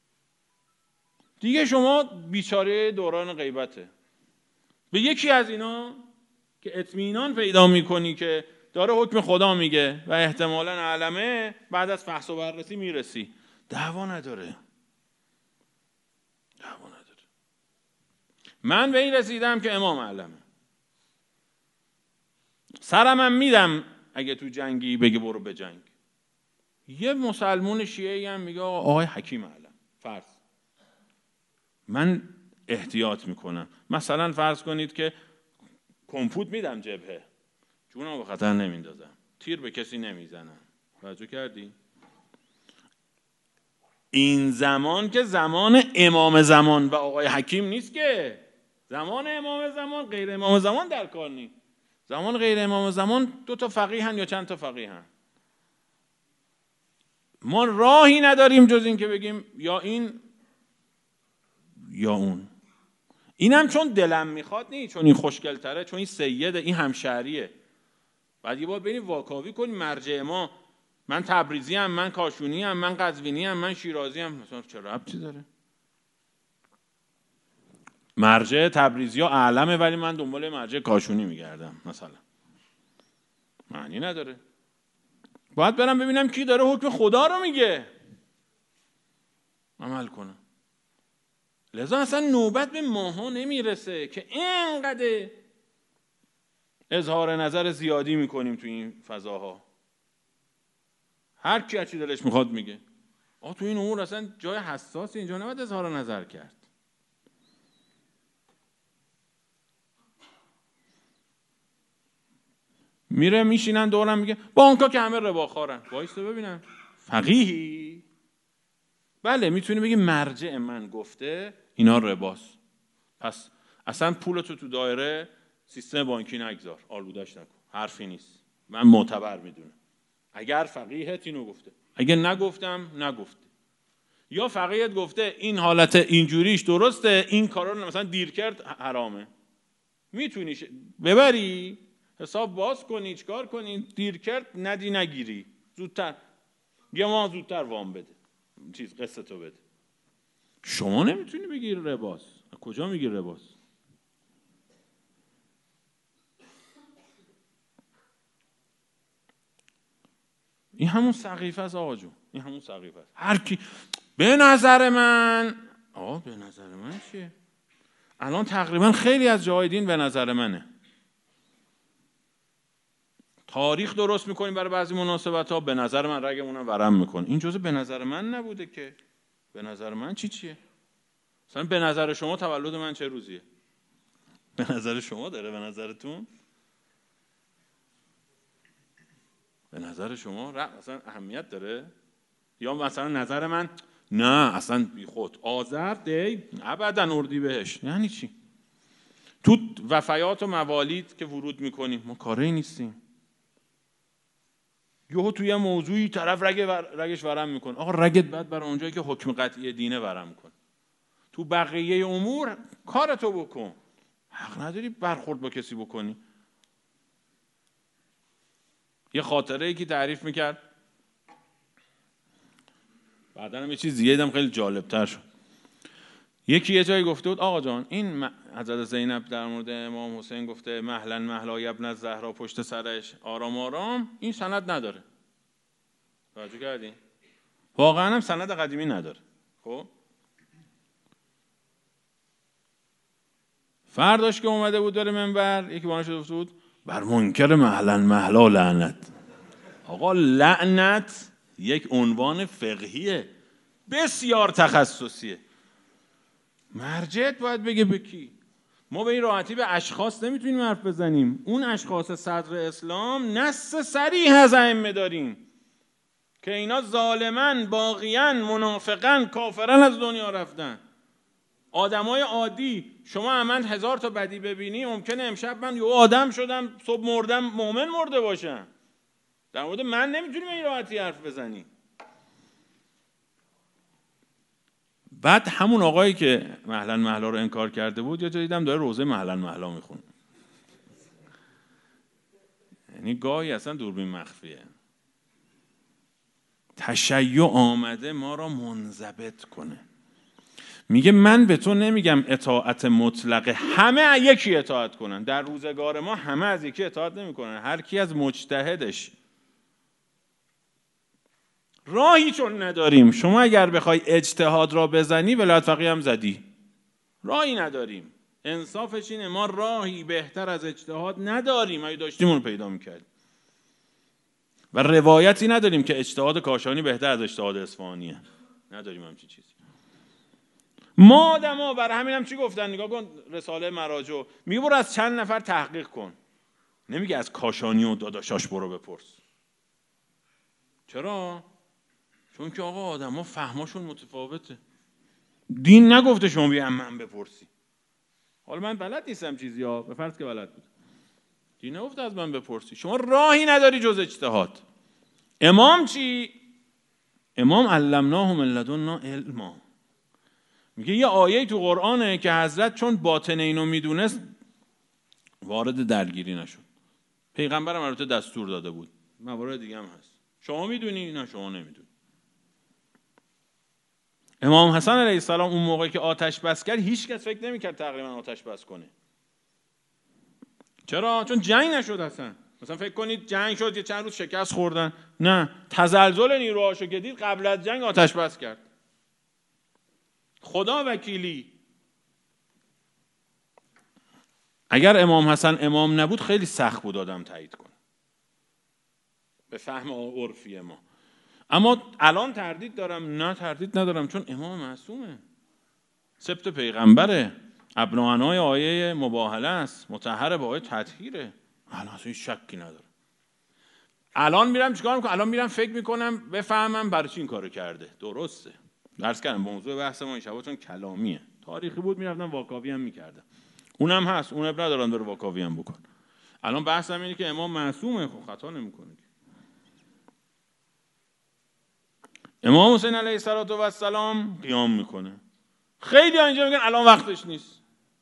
دیگه شما بیچاره دوران غیبته. به یکی از اینا که اطمینان پیدا میکنی که داره حکم خدا میگه و احتمالاً اعلمه، بعد از فحص و بررسی میرسی. دعوا نداره. دعوا نداره. من به این رسیدم که امام اعلمه. سرمم میدم اگه تو جنگی بگه برو به جنگ. یه مسلمون شیعی هم میگه آقای حکیم اعلم. فرض من احتیاط میکنم. مثلا فرض کنید که کمپوت میدم جبهه، جونم به خطر نمیندازم، تیر به کسی نمیزنم. توجه کردی؟ این زمان که زمان امام زمان و آقای حکیم نیست که. زمان امام زمان غیر امام زمان در کار نیست. زمان غیر امام زمان دو تا فقیه هن یا چند تا فقیه هن. ما راهی نداریم جز این که بگیم یا این یا اون. اینم چون دلم میخواد نی، چون این خوشگل تره، چون این سیده، این همشهریه. بعد یه بار بریم واکاوی کنیم مرجع ما. من تبریزی ام، من کاشونی ام، من قزوینی ام، من شیرازی ام. مثلا چه ربطی داره؟ مرجع تبریزی ها اعلمه ولی من دنبال مرجع کاشونی میگردم مثلا. معنی نداره. باید برم ببینم کی داره حکم خدا رو میگه، عمل کنم. لذا اصلا نوبت به ماها نمیرسه که اینقدر اظهار نظر زیادی میکنیم تو این فضاها. هر کی هر چی دلش میخواد میگه. آه تو این امور اصلا جای حساسی، اینجا نباید اظهار نظر کرد. میره میشینن دورم میگه با اونکا که همه رباخوارن. وایسته ببینم فقیهی؟ بله میتونی بگی مرجع من گفته اینا رباست، پس اصلا پولتو تو دایره سیستم بانکی نگذار، آلودش نکن، حرفی نیست، من معتبر میدونم. اگر فقیهت اینو گفته، اگه نگفتم نگفته. یا فقیهت گفته این حالت اینجوریش درسته، این کارا رو مثلا دیر کرد حرامه، میتونی ببری حساب باز کنی، چیکار کنی، دیر کرد ندی نگیری، زودتر یه ماه زودتر وام بده، چیز قسط تو بده. شما نمیتونی بگیر رباست. کجا میگی رباست؟ این همون سقیفه است آقا جون، این همون سقیفه است. هر کی به نظر من، آقا به نظر من چیه؟ الان تقریبا خیلی از جاهای دین به نظر منه. تاریخ درست میکنیم برای بعضی مناسبت ها، به نظر من رگمونم ورم میکنه. این جزء به نظر من نبوده که. به نظر من چی چیه؟ مثلا به نظر شما تولد من چه روزیه؟ به نظر شما داره؟ به نظرتون؟ به نظر شما اصلا اهمیت داره؟ یا مثلا نظر من نه اصلا بی خود آذر دی ابدا اردیبهشت. یعنی چی؟ تو وفیات و موالید که ورود میکنیم ما کاری نیستیم. یهو توی موضوعی طرف رگ ور... رگش ورم میکنه. آقا رگت بعد برای اونجایی که حکم قطعی دینه ورم کن. تو بقیه امور کارتو بکن. حق نداری برخورد با کسی بکنی. یه خاطره ای که تعریف میکرد، بعدن هم یه چیز دیگه دیدم خیلی جالبتر شد. یکی یه جایی گفته بود آقا جان این حضرت زینب در مورد امام حسین گفته مهلا مهلا ابن الزهرا پشت سرش آرام آرام، این سند نداره. توجه کردین؟ واقعا هم سند قدیمی نداره. خب فرداش که اومده بود داره منبر، یکی بانش گفته بود بر منکر مهلا مهلا لعنت. آقا لعنت یک عنوان فقهیه بسیار تخصصیه. مرجعیت باید بگه به کی. ما به این راحتی به اشخاص نمیتونیم حرف بزنیم. اون اشخاص صدر اسلام نص صریح از ائمه داریم که اینا ظالمن، باغیان، منافقن، کافرن از دنیا رفتن. آدمای عادی، شما همین هزار تا بدی ببینی ممکنه امشب من یه آدم شدم صبح مردم مؤمن مرده باشم. در مورد من نمیتونی به این راحتی حرف بزنی. بعد همون آقایی که مهلا مهلا رو انکار کرده بود یه جایی دیدم داره روزه مهلا مهلا میخونه. یعنی گاهی اصلا دوربین مخفیه. تشیع آمده ما را منضبط کنه. میگه من به تو نمیگم اطاعت مطلقه همه یکی اطاعت کنن. در روزگار ما همه از یکی اطاعت نمیکنن، هر کی از مجتهدش. راهی چون نداریم. شما اگر بخوای اجتهاد را بزنی ولایت فقیه هم زدی. راهی نداریم. انصافش اینه ما راهی بهتر از اجتهاد نداریم. اگه داشتیم اون پیدا میکردیم. و روایتی نداریم که اجتهاد کاشانی بهتر از اجتهاد اصفهانیه. نداریم همچین چیزی. ما آدما برای همین هم چی گفتن؟ نگاه کن رساله مراجع میگه برو از چند نفر تحقیق کن. نمیگه از کاشانی و داداشاش برو بپرس. چرا؟ چون که آقا آدما فهماشون متفاوته. دین نگفته شما بیا من بپرسی. حالا من بلد نیستم چیزی ها، به فرض که بلد بود. دین نگفته از من بپرسی. شما راهی نداری جز اجتهاد. امام چی؟ امام علمناه من لدنا علما. میگه یه آیه تو قرآنه که حضرت چون باطن اینو میدونست وارد درگیری نشد. پیغمبرم البته دستور داده بود. موارد دیگه هم هست. شما میدونی؟ نه شما نمیدونی. امام حسن علیه السلام اون موقع که آتش بس کرد هیچ کس فکر نمیکرد تقریبا آتش بس کنه. چرا؟ چون جنگ نشد اصلا. مثلا فکر کنید جنگ شد یه چند روز شکست خوردن. نه، تزلزل نیروهاشو که دید قبل از جنگ آتش بس کرد. خدا وکیلی. اگر امام حسن امام نبود خیلی سخت بود آدم تایید کنه به فهم عرفی ما. اما الان تردید دارم؟ نه تردید ندارم، چون امام معصومه، سبط پیغمبره، ابناء آیه مباهله است، مطهر با آیه تطهیره. الان اصلا شکی نداره. الان میرم چیکار میکنم؟ الان میرم فکر میکنم بفهمم برای چی این کارو کرده. درسته، درس کردم موضوع بحث ما این شبا چون کلامیه، تاریخی بود میرفتم واکاوی هم میکردم. اونم هست، اون اب ندارن داره واکاوی هم بکن. الان بحثم اینه که امام معصومه، خب خطا نمیکنه. امام حسین علیه السلام قیام میکنه. خیلی ها اینجا میگن الان وقتش نیست.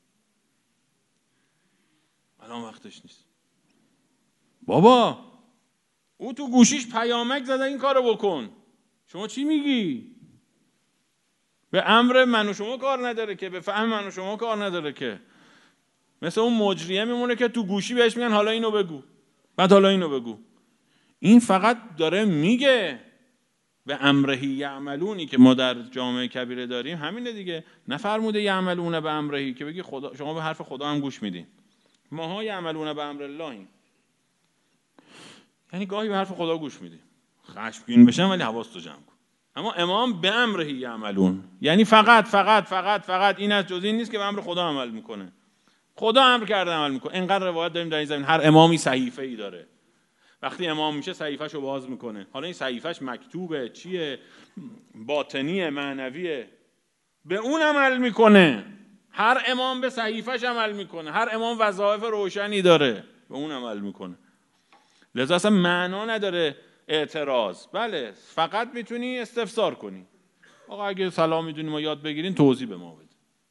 الان وقتش نیست. بابا او تو گوشیش پیامک زده این کارو بکن. شما چی میگی؟ به امر من و شما کار نداره که، به فهم من و شما کار نداره که. مثل اون مجریه میمونه که تو گوشی بهش میگن حالا اینو بگو، بعد حالا اینو بگو. این فقط داره میگه به امرهی یعملونی که ما در جامعه کبیره داریم همینه دیگه. نفرموده یعملون به امرهی که بگی خدا، شما به حرف خدا هم گوش میدین. ماها یعملون به امر اللهیم. یعنی گاهی به حرف خدا گوش میدیم، خشمگین بشم ولی حواستو جمع کن. اما امام به امره یعملون، یعنی فقط فقط فقط فقط این از جز این نیست که به امر خدا عمل میکنه. خدا امر کرده عمل میکنه. اینقدر روایت داریم در این زمین، هر امامی صحیفه ای داره. وقتی امام میشه صحیفه‌شو باز میکنه. حالا این صحیفه‌ش مکتوبه، چیه، باطنیه، معنویه، به اون عمل میکنه. هر امام به صحیفه‌ش عمل میکنه. هر امام وظایف روشنی داره، به اون عمل میکنه. لذا اصلا معنا نداره اعتراض. بله، فقط میتونی استفسار کنی. آقا اگه سلام میدونی ما یاد بگیرین توضیح به ما بده.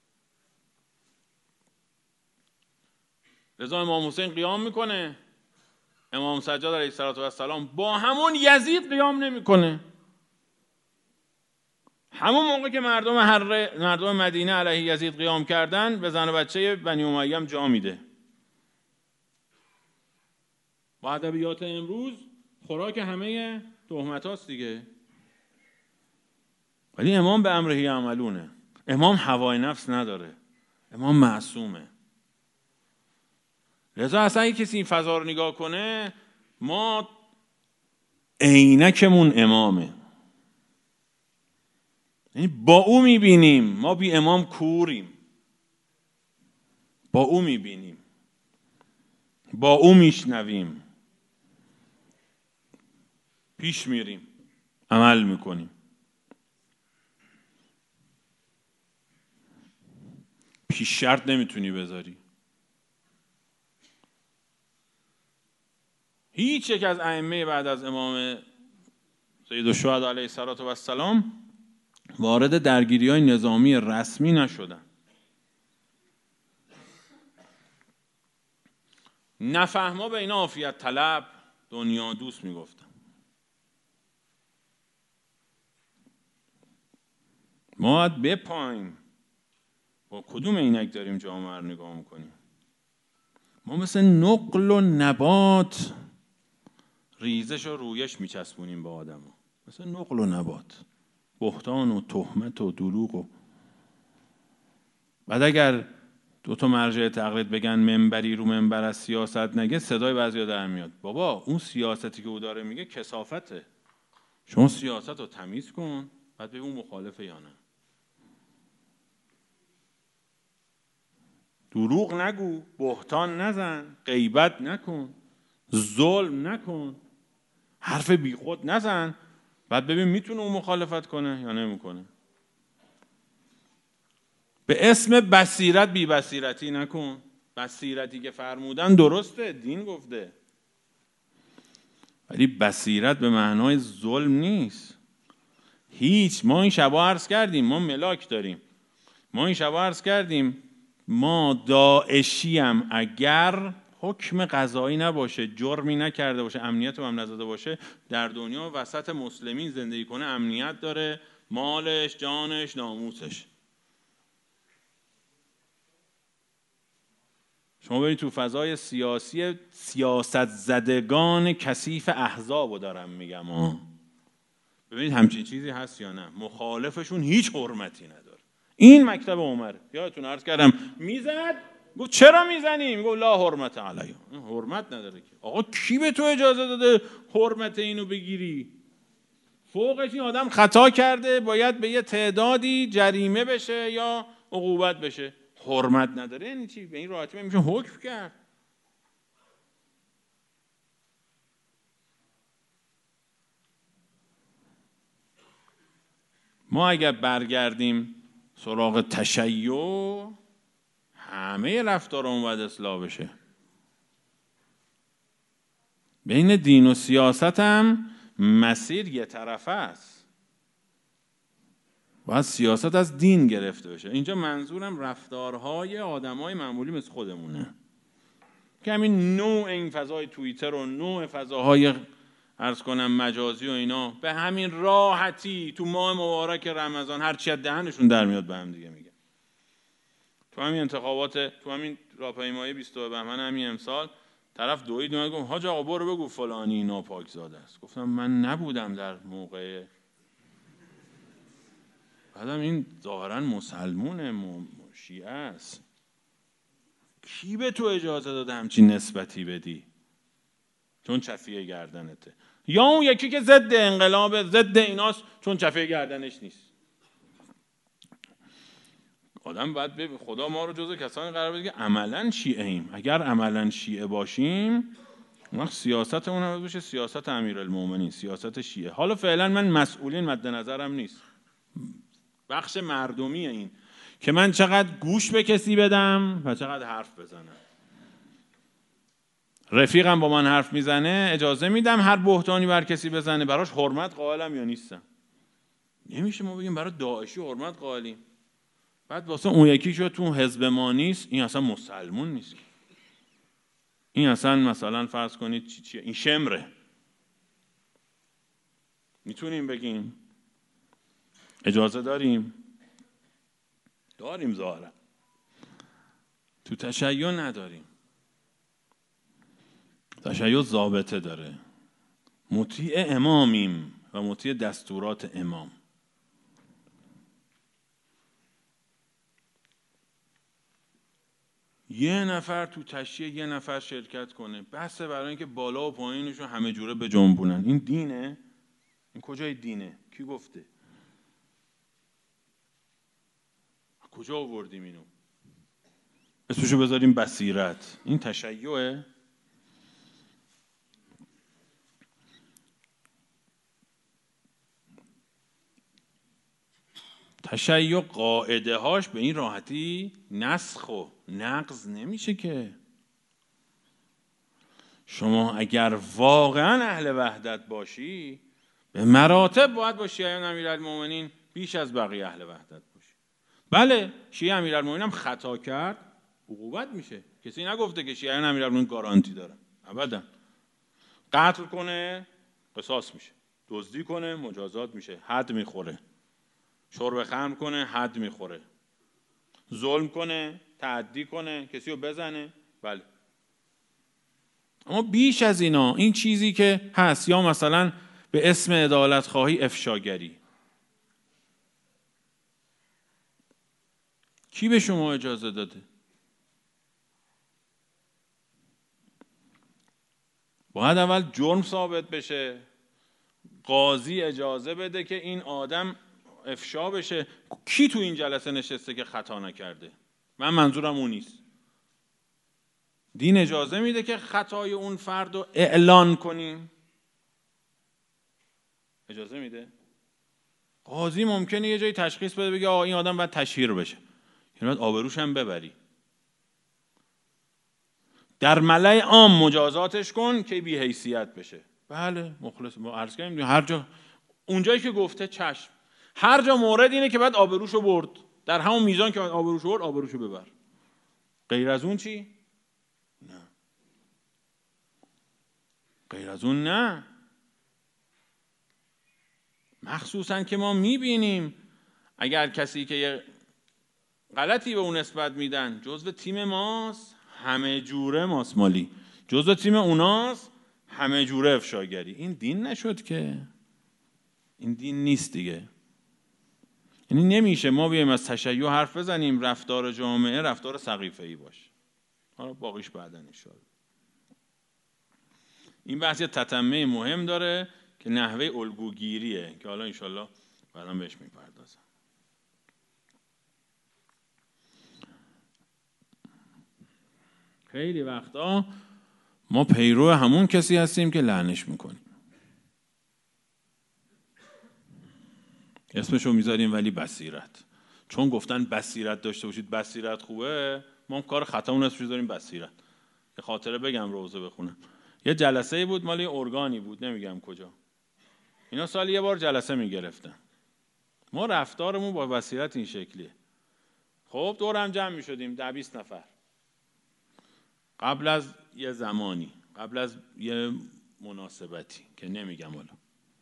لذا امام حسین قیام میکنه، امام سجاد علیه السلام با همون یزید قیام نمیکنه. همون موقع که مردم هر مردم مدینه علیه یزید قیام کردن، به زن و بچه بنی امیه هم جا میده. با ادبیات امروز خوراک همه تهمت هاست دیگه. ولی امام به امره یعملونه. امام هوای نفس نداره، امام معصومه. لذا اصلا اگه کسی این فضا رو نگاه کنه، ما عینکمون امامه، یعنی با او میبینیم، ما بی امام کوریم. با او میبینیم، با او میشنویم، پیش میریم، عمل میکنیم. پیش شرط نمیتونی بذاری. هیچ یک از ائمه بعد از امام سیدالشهدا علیه السلام وارد درگیری‌های نظامی رسمی نشدن. نفهما به اینا عافیت طلب، دنیا دوست میگفتن. ما باید بپاییم. با کدوم عینک داریم جامعه رو نگاه میکنیم؟ ما مثل نقل و نبات ریزش و رویش میچسبونیم به آدم ها. مثل نقل و نبات، بهتان و تهمت و دروغ. و بعد اگر دو تا مرجع تقلید بگن منبری رو منبر از سیاست نگه، صدای بعضیا در میاد. بابا اون سیاستی که او داره میگه کثافته. شما سیاست رو تمیز کن، بعد ببین اون مخالفه یا نه. دروغ نگو، بهتان نزن، غیبت نکن، ظلم نکن، حرف بیخود نزن، بعد ببین میتونه اون مخالفت کنه یا نمیکنه. به اسم بصیرت بی بصیرتی نکن. بصیرتی که فرمودن درسته، دین گفته، ولی بصیرت به معنای ظلم نیست. هیچ. ما این شبا عرض کردیم ما ملاک داریم. ما این شبا عرض کردیم ما داعشی هم اگر حکم قضایی نباشه، جرمی نکرده باشه، امنیت رو هم نزده باشه، در دنیا وسط مسلمین زندگی کنه، امنیت داره، مالش، جانش، ناموسش. شما برید تو فضای سیاسی، سیاست زدگان کثیف احزابو دارم میگم ها، ببینید همچین چیزی هست یا نه. مخالفشون هیچ حرمتی نداره. این مکتب عمر، یادتون عرض کردم میزد، گفت چرا میزنیم؟ گفت لا حرمت علیه. حرمت نداره که. آقا کی به تو اجازه داده حرمت اینو بگیری؟ فوقش این آدم خطا کرده، باید به یه تعدادی جریمه بشه یا عقوبت بشه. حرمت نداره یعنی چی؟ به این راحتی میشه حکم کرد. ما اگر برگردیم سراغ تشیع، همه رفتارمون باید اصلاح بشه. بین دین و سیاست هم مسیر یه طرفه است. باید سیاست از دین گرفته بشه. اینجا منظورم رفتارهای آدمای معمولی مثل خودمونه که همین نوع این فضای توییتر و نوع فضاهای عرض کنم مجازی و اینا به همین راحتی تو ماه مبارک رمضان هر چی از دهنشون در میاد به هم دیگه میگن. تو همین انتخابات، تو همین راهپیمایی بیست و دو بهمن همین امسال، طرف دوید اومد گفت حاج آقا برو بگو فلانی ناپاکزاده است. گفتم من نبودم در موقع. بعدم این ظاهرا مسلمونه، شیعه است. کی به تو اجازه داده همچین نسبتی بدی؟ چون چفیه گردنته، یا اون یکی که ضد انقلاب، ضد ایناست چون چفیه گردنش نیست. آدم باید ببین خدا ما رو جزو کسانی قرار بده که عملاً شیعه ایم. اگر عملاً شیعه باشیم اون وقت سیاست اون هم بشه سیاست امیرالمومنین، سیاست شیعه. حالا فعلا من مسئولین مد نظرم نیست، بخش مردمی این که من چقدر گوش به کسی بدم و چقدر حرف بزنم. رفیقم با من حرف میزنه اجازه میدم هر بهتانی بر کسی بزنه، براش حرمت قائلم یا نیستم. نمیشه ما بگیم برای داعشی حرمت قائلیم، بعد واسه اون یکی شو تو حزب ما نیست، این اصلا مسلمون نیست، این اصلا مثلا فرض کنید چی چیه، این شمره. میتونیم بگیم؟ اجازه داریم؟ داریم ظاهرا. تو تشیع نداریم. تشیع ضابطه داره، مطیع امامیم و مطیع دستورات امام. یه نفر تو تشییع یه نفر شرکت کنه بسه برای اینکه بالا و پایینشو همه جوره به جنبونن. این دینه؟ این کجای دینه؟ کی گفته؟ کجا آوردیم اینو؟ اسمشو بذاریم بصیرت. این تشیعه؟ تشیع قاعده هاش به این راحتی نسخ و نقض نمیشه که. شما اگر واقعا اهل وحدت باشی به مراتب باید با شیعیان امیرالمومنین بیش از بقیه اهل وحدت باشی. بله شیعه امیرالمومنین هم خطا کرد عقوبت میشه، کسی نگفته که شیعیان امیرالمومنین گارانتی دارن، ابدا. قتل کنه قصاص میشه، دزدی کنه مجازات میشه، حد میخوره، شرب خمر کنه حد میخوره، ظلم کنه تعدی کنه کسی رو بزنه، بله. اما بیش از اینا این چیزی که هست، یا مثلا به اسم عدالت خواهی افشاگری، کی به شما اجازه داده؟ باید اول جرم ثابت بشه، قاضی اجازه بده که این آدم افشا بشه. کی تو این جلسه نشسته که خطا نکرده؟ من منظورم اون نیست. دین اجازه میده که خطای اون فرد رو اعلان کنیم؟ اجازه میده؟ قاضی ممکنه یه جایی تشخیص بده بگه آقا این آدم باید تشهیر بشه، یعنی باید آبروش هم ببری، در ملأ عام مجازاتش کن که بی حیثیت بشه. بله مخلص ما عرض کردیم هر جا اونجایی که گفته چشم، هر جا مورد اینه که بعد آبروشو برد، در همون میزان که بعد آبروشو برد آبروشو ببر. غیر از اون چی؟ نه. غیر از اون نه. مخصوصا که ما میبینیم اگر کسی که یه غلطی به اون نسبت میدن جزو تیم ماست همه جوره ماسمالی، جزو تیم اوناست همه جوره افشاگری. این دین نشد که، این دین نیست دیگه. یعنی نمیشه ما بیایم از تشیع حرف بزنیم رفتار جامعه رفتار سقیفه‌ای باشه. حالا باقیش بعداً ان شاءالله. این بحث یه تتمه مهم داره که نحوه الگوگیریه که حالا ان شاءالله بعداً بهش میپردازم. خیلی وقتا ما پیرو همون کسی هستیم که لعنش میکنیم، اسمشو میذاریم ولی بصیرت، چون گفتن بصیرت داشته باشید بصیرت خوبه، ما کار خطامون اسمش میذاریم بصیرت. یه خاطره بگم روزه بخونم. یه جلسه بود مال یه ارگانی بود نمیگم کجا، اینا سال یه بار جلسه میگرفتن. ما رفتارمون با بصیرت این شکلیه. خب دور هم جمع میشدیم ده بیست نفر، قبل از یه زمانی، قبل از یه مناسبتی که نمیگم حالا.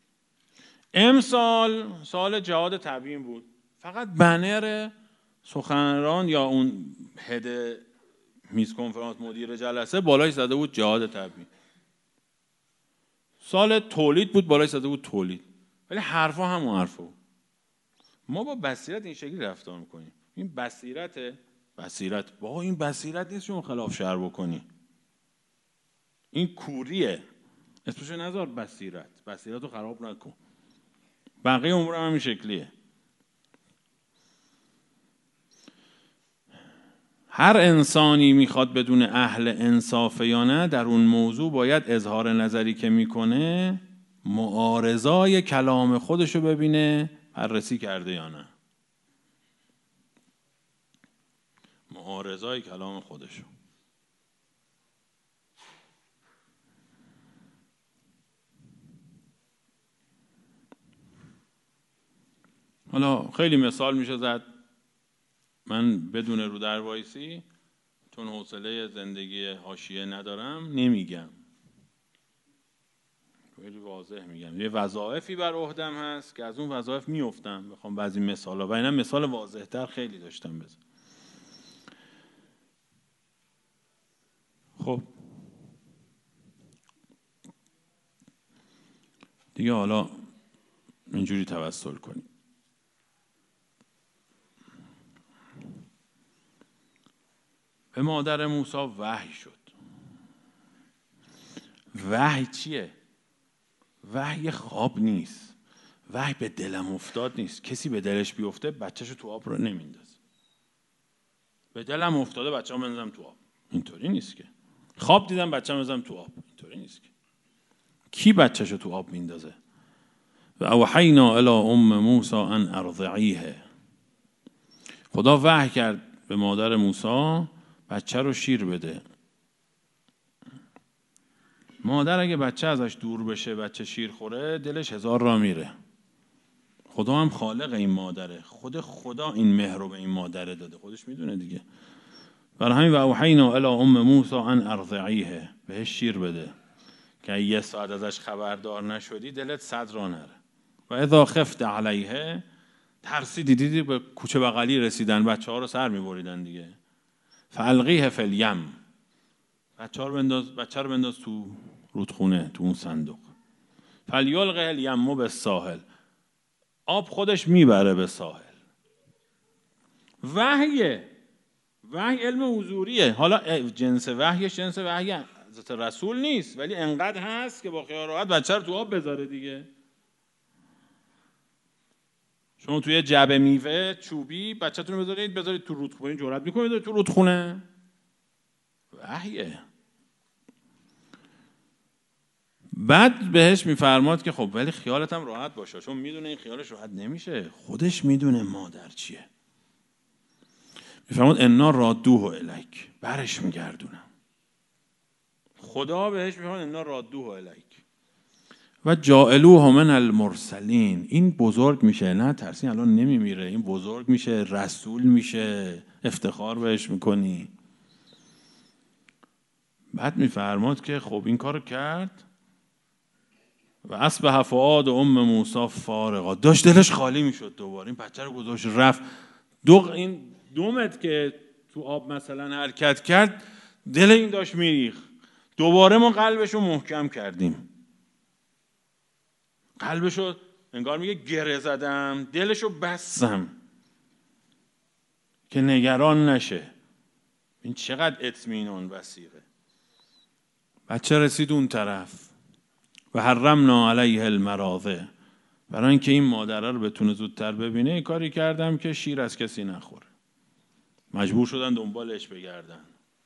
امسال سال جهاد تبیین بود، فقط بنر سخنران یا اون هد میز کنفرانس مدیر جلسه بالاش زده بود جهاد تبیین. سال تولید بود بالاش زده بود تولید، ولی حرفا همون حرفا بود. ما با بصیرت این شکلی رفتار میکنیم. این بصیرته، بصیرت با این بصیرت نیست شما خلاف شرع بکنی، این کوریه. اسمشو نذار بصیرت، بصیرت رو خراب نکن. بقیه امور هم همین شکلیه. هر انسانی میخواد بدون اهل انصاف یا نه در اون موضوع باید اظهار نظری که میکنه معارضای کلام خودشو ببینه بررسی کرده یا نه. معارضای کلام خودشو. حالا خیلی مثال میشه زد. من بدون رو در وایسی چون حوصله زندگی حاشیه ندارم نمیگم، خیلی واضح میگم. یه وظایفی بر عهدم هست که از اون وظایف میافتم. بخوام بعضی مثالا و اینا مثال واضح تر خیلی داشتم بزن. خب دیگه حالا اینجوری توسل کنیم. به مادر موسی وحی شد. وحی چیه؟ وحی خواب نیست. وحی به دلم افتاد نیست. کسی به دلش بیفته بچه‌شو تو آب رو نمیندازه. به دلم افتاده بچه‌مو بندازم تو آب. اینطوری نیست که. خواب دیدم بچه‌مو بندازم تو آب. اینطوری نیست که. کی بچه‌شو تو آب میندازه؟ و اوحینا الی ام موسی ان ارضعیه. خدا وحی کرد به مادر موسی بچه رو شیر بده. مادر اگه بچه ازش دور بشه، بچه شیر خوره، دلش هزار را میره. خدا هم خالق این مادره. خود خدا این مهر رو به این مادره داده. خودش میدونه دیگه. برای همین و اوحینا الی ام موسی ان ارضعیه، بهش شیر بده که یه ساعت ازش خبردار نشدی دلت صد را نره. و اذا خفت علیه، ترسیدی دیدی به کوچه بغلی رسیدن بچه ها رو سر میبریدن دیگه. فالقیه فی الیم، بچه رو بنداز بچه رو بنداز تو رودخونه، تو اون صندوق. فلیلقه الیم بالساحل، آب خودش میبره به ساحل. وحیه، وحی علم حضوریه. حالا جنس وحیش جنس وحی حضرت رسول نیست، ولی انقدر هست که با خیال راحت بچه رو تو آب بذاره دیگه. شما توی جعبه میوه چوبی بچه‌تون رو بذارید بذارید تو رودخونه، جرأت میکنید بذارید تو رودخونه؟ وحیه. بعد بهش میفرماد که خب ولی خیالت هم راحت باشه، چون میدونه این خیالش راحت نمیشه، خودش میدونه مادر چیه. میفرماد انا رادوه الیک، برش میگردونم. خدا بهش میفرماد انا رادوه الیک و جاعلوه من المرسلین. این بزرگ میشه، نه ترسین الان نمیمیره، این بزرگ میشه، رسول میشه، افتخار بهش میکنی. بعد میفرماد که خب این کارو کرد و اصبح فؤاد ام موسی فارغا، داشت دلش خالی میشد دوباره. این بچه رو گذاشت رفت. دو این دومت که تو آب مثلا حرکت کرد دل این داشت میریخت. دوباره ما قلبشو محکم کردیم. قلبشو انگار میگه گره زدم، دلشو بستم که نگران نشه. این چقدر اطمینان وثیقه. بچه رسید اون طرف و حرمنا علیه المراضع، برای اینکه این مادره رو بتونه زودتر ببینه این کاری کردم که شیر از کسی نخوره. مجبور شدن دنبالش بگردن.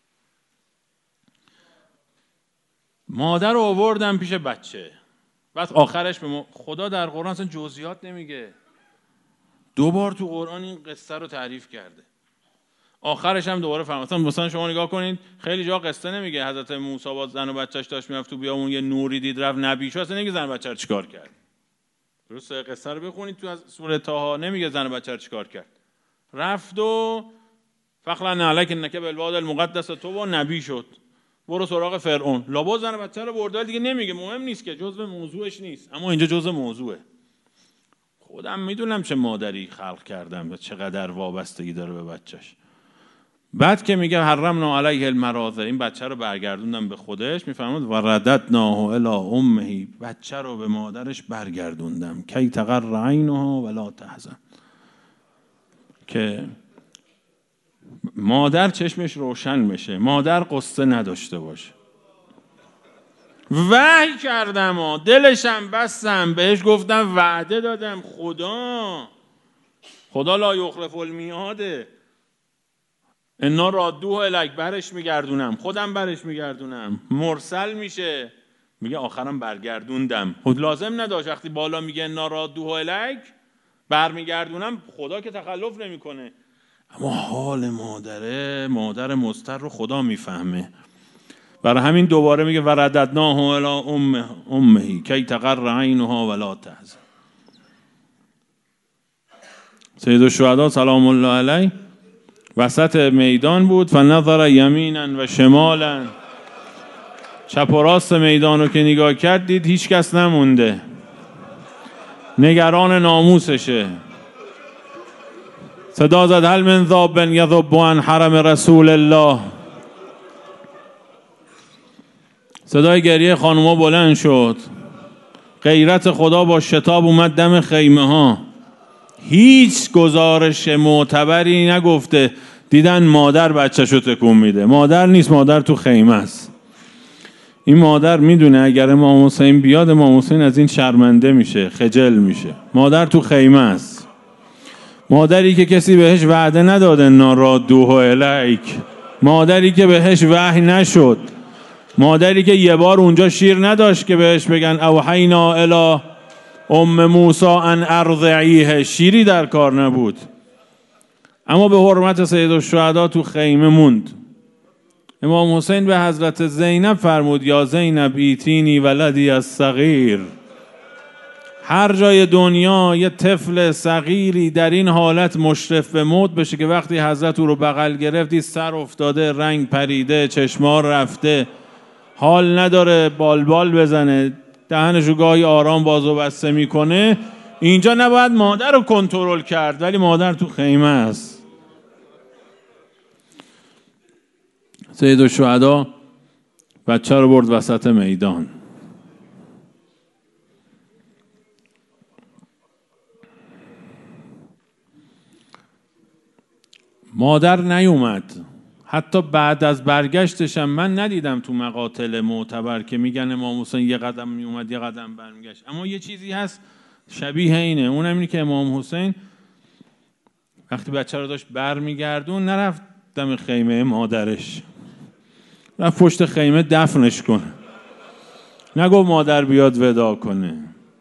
مادر رو آوردن پیش بچه. بعد آخرش به ما... خدا در قرآن اصلا جزئیات نمیگه. دو بار تو قرآن این قصه رو تعریف کرده. آخرش هم دوباره فرمودن. مثلا شما نگاه کنید خیلی جا قصه نمیگه حضرت موسی با زن و بچه‌اش داشت میرفت تو بیابون یه نوری دید رفت نبی شد، اصلا نمیگه زن و بچه رو چیکار کرد. درسته؟ قصه رو بخونید تو از سوره طه نمیگه زن و بچه رو چیکار کرد. رفت و فخلع علیک انک بالواد المقدس تو و نبی شد. برو سراغ فرعون. لابد زن و بچه رو برده دیگه نمیگه، مهم نیست که، جزء موضوعش نیست. اما اینجا جزء موضوعه. خودم میدونم چه مادری خلق کردم و چقدر وابستگی داره به بچه‌ش. بعد که میگه حرمنا علیه المراضع، این بچه رو برگردوندم به خودش، میفهمد و رددناه الی امه، بچه رو به مادرش برگردوندم کی تقر عینها ولا تحزن، که مادر چشمش روشن بشه، مادر قصه نداشته باشه. وحی کردم و دلشم بستم، بهش گفتم وعده دادم. خدا خدا لا یخلف المیعاده. انا رادوه الیک، برش میگردونم، خودم برش میگردونم. مرسل میشه، میگه آخرم برگردوندم. خود لازم نداشت وقتی بالا میگه انا رادوه الیک برمیگردونم، خدا که تخلف نمیکنه. اما حال مادره، مادر مضطر رو خدا میفهمه. برای همین دوباره میگه ورددناه الی امه امه کی تقر عینها ولا تحزن. سید الشهدا سلام الله علیه وسط میدان بود، فنظر یمینا و شمالا، چپ و راست میدان رو که نگاه کرد دید هیچ کس نمونده، نگران ناموسشه. صدا زد هل من ذاب یذب عن حرم رسول الله. صدای گریه خانوما بلند شد. غیرت خدا با شتاب اومد دم خیمه ها. هیچ گزارش معتبری نگفته دیدن مادر بچه‌شو تکون میده. مادر نیست، مادر تو خیمه است. این مادر میدونه اگر امام حسین بیاد امام حسین از این شرمنده میشه، خجل میشه. مادر تو خیمه است. مادری که کسی بهش وعده نداده نارادوه الیک، مادری که بهش وحی نشد، مادری که یه بار اونجا شیر نداشت که بهش بگن اوحینا الی ام موسی ان ارضعیه، شیری در کار نبود. اما به حرمت سید الشهدا تو خیمه موند. امام حسین به حضرت زینب فرمود یا زینب ایتینی ولدی الصغیر. هر جای دنیا یه طفل صغیری در این حالت مشرف به موت بشه که وقتی حضرت او رو بغل گرفتی سر افتاده، رنگ پریده، چشمار رفته، حال نداره بالبال بزنه، دهنشو گاهی آرام باز و بسته میکنه، اینجا نباید مادر رو کنترل کرد، ولی مادر تو خیمه است. سید الشهدا بچه رو برد وسط میدان. مادر نیومد. حتی بعد از برگشتشم من ندیدم تو مقاتل معتبر که میگن امام حسین یه قدم میومد یه قدم برمیگشت. اما یه چیزی هست شبیه اینه، اونم اینه که امام حسین وقتی بچه رو داشت برمیگردون نرفت دم خیمه مادرش، رفت پشت خیمه دفنش کنه. نگو مادر بیاد ودا کنه.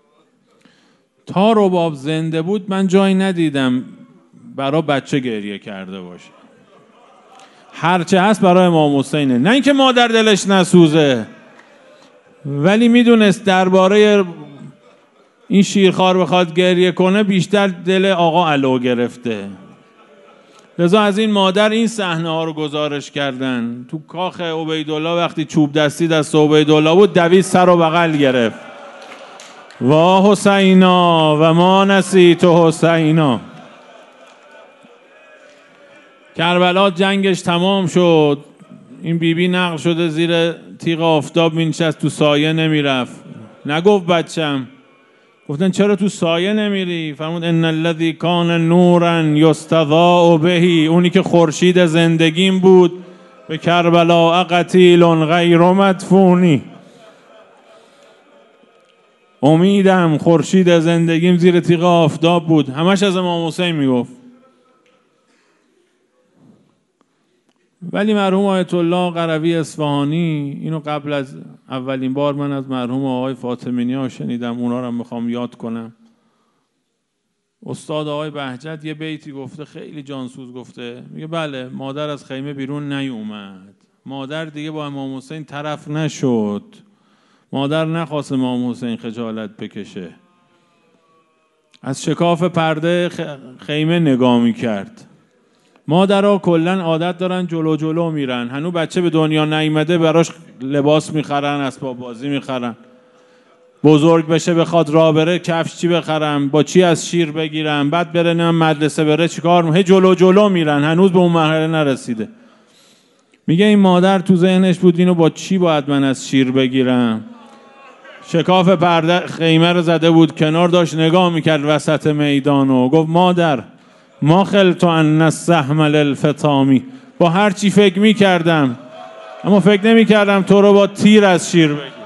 تا رباب زنده بود من جایی ندیدم برای بچه گریه کرده باشه. هرچه هست برای امام حسینه. نه اینکه مادر دلش نسوزه، ولی میدونست درباره این شیرخوار بخواد گریه کنه بیشتر دل آقا علو گرفته. لذا از این مادر این صحنه ها رو گزارش کردن. تو کاخ عبیدالله وقتی چوب دستی دست عبیدالله بود دوید سر و بغل گرفت. وا حسینا و ما نسیت حسینا. کربلا جنگش تمام شد. این بیبی نقل شده زیر تیغ آفتاب مینشست، تو سایه نمیرفت. نگفت بچم. گفتن چرا تو سایه نمیری؟ فرمود ان الذی کان نورا یستضاء به، اونی که خورشید زندگیم بود، به کربلا قتیل غیر مدفونی. امیدم خورشید زندگیم زیر تیغ آفتاب بود. همش از امام حسین میگفت. ولی مرحوم آیت الله قروی اصفهانی، اینو قبل از اولین بار من از مرحوم آقای فاطمی نیا شنیدم، اونا رو میخوام یاد کنم. استاد آقای بهجت یه بیتی گفته خیلی جانسوز گفته، میگه بله مادر از خیمه بیرون نیومد، مادر دیگه با امام حسین طرف نشد، مادر نخواست امام حسین خجالت بکشه، از شکاف پرده خیمه نگاه میکرد. مادرها کلن عادت دارن جلو جلو میرن، هنو بچه به دنیا نیامده براش لباس میخرن، اسباب بازی میخرن، بزرگ بشه بخواد راه بره کفش چی بخرم، با چی از شیر بگیرم، بعد بره نه مدرسه بره چیکار، هی جلو جلو میرن، هنوز به اون مرحله نرسیده. میگه این مادر تو ذهنش بود اینو با چی باید من از شیر بگیرم. شکاف پرده خیمه رو زده بود کنار، داشت نگاه میکرد وسط میدانو. گفت مادر ما خلت ان السهم للفطامی، با هر چی فکر میکردم اما فکر نمیکردم تو رو با تیر از شیر بگیرم.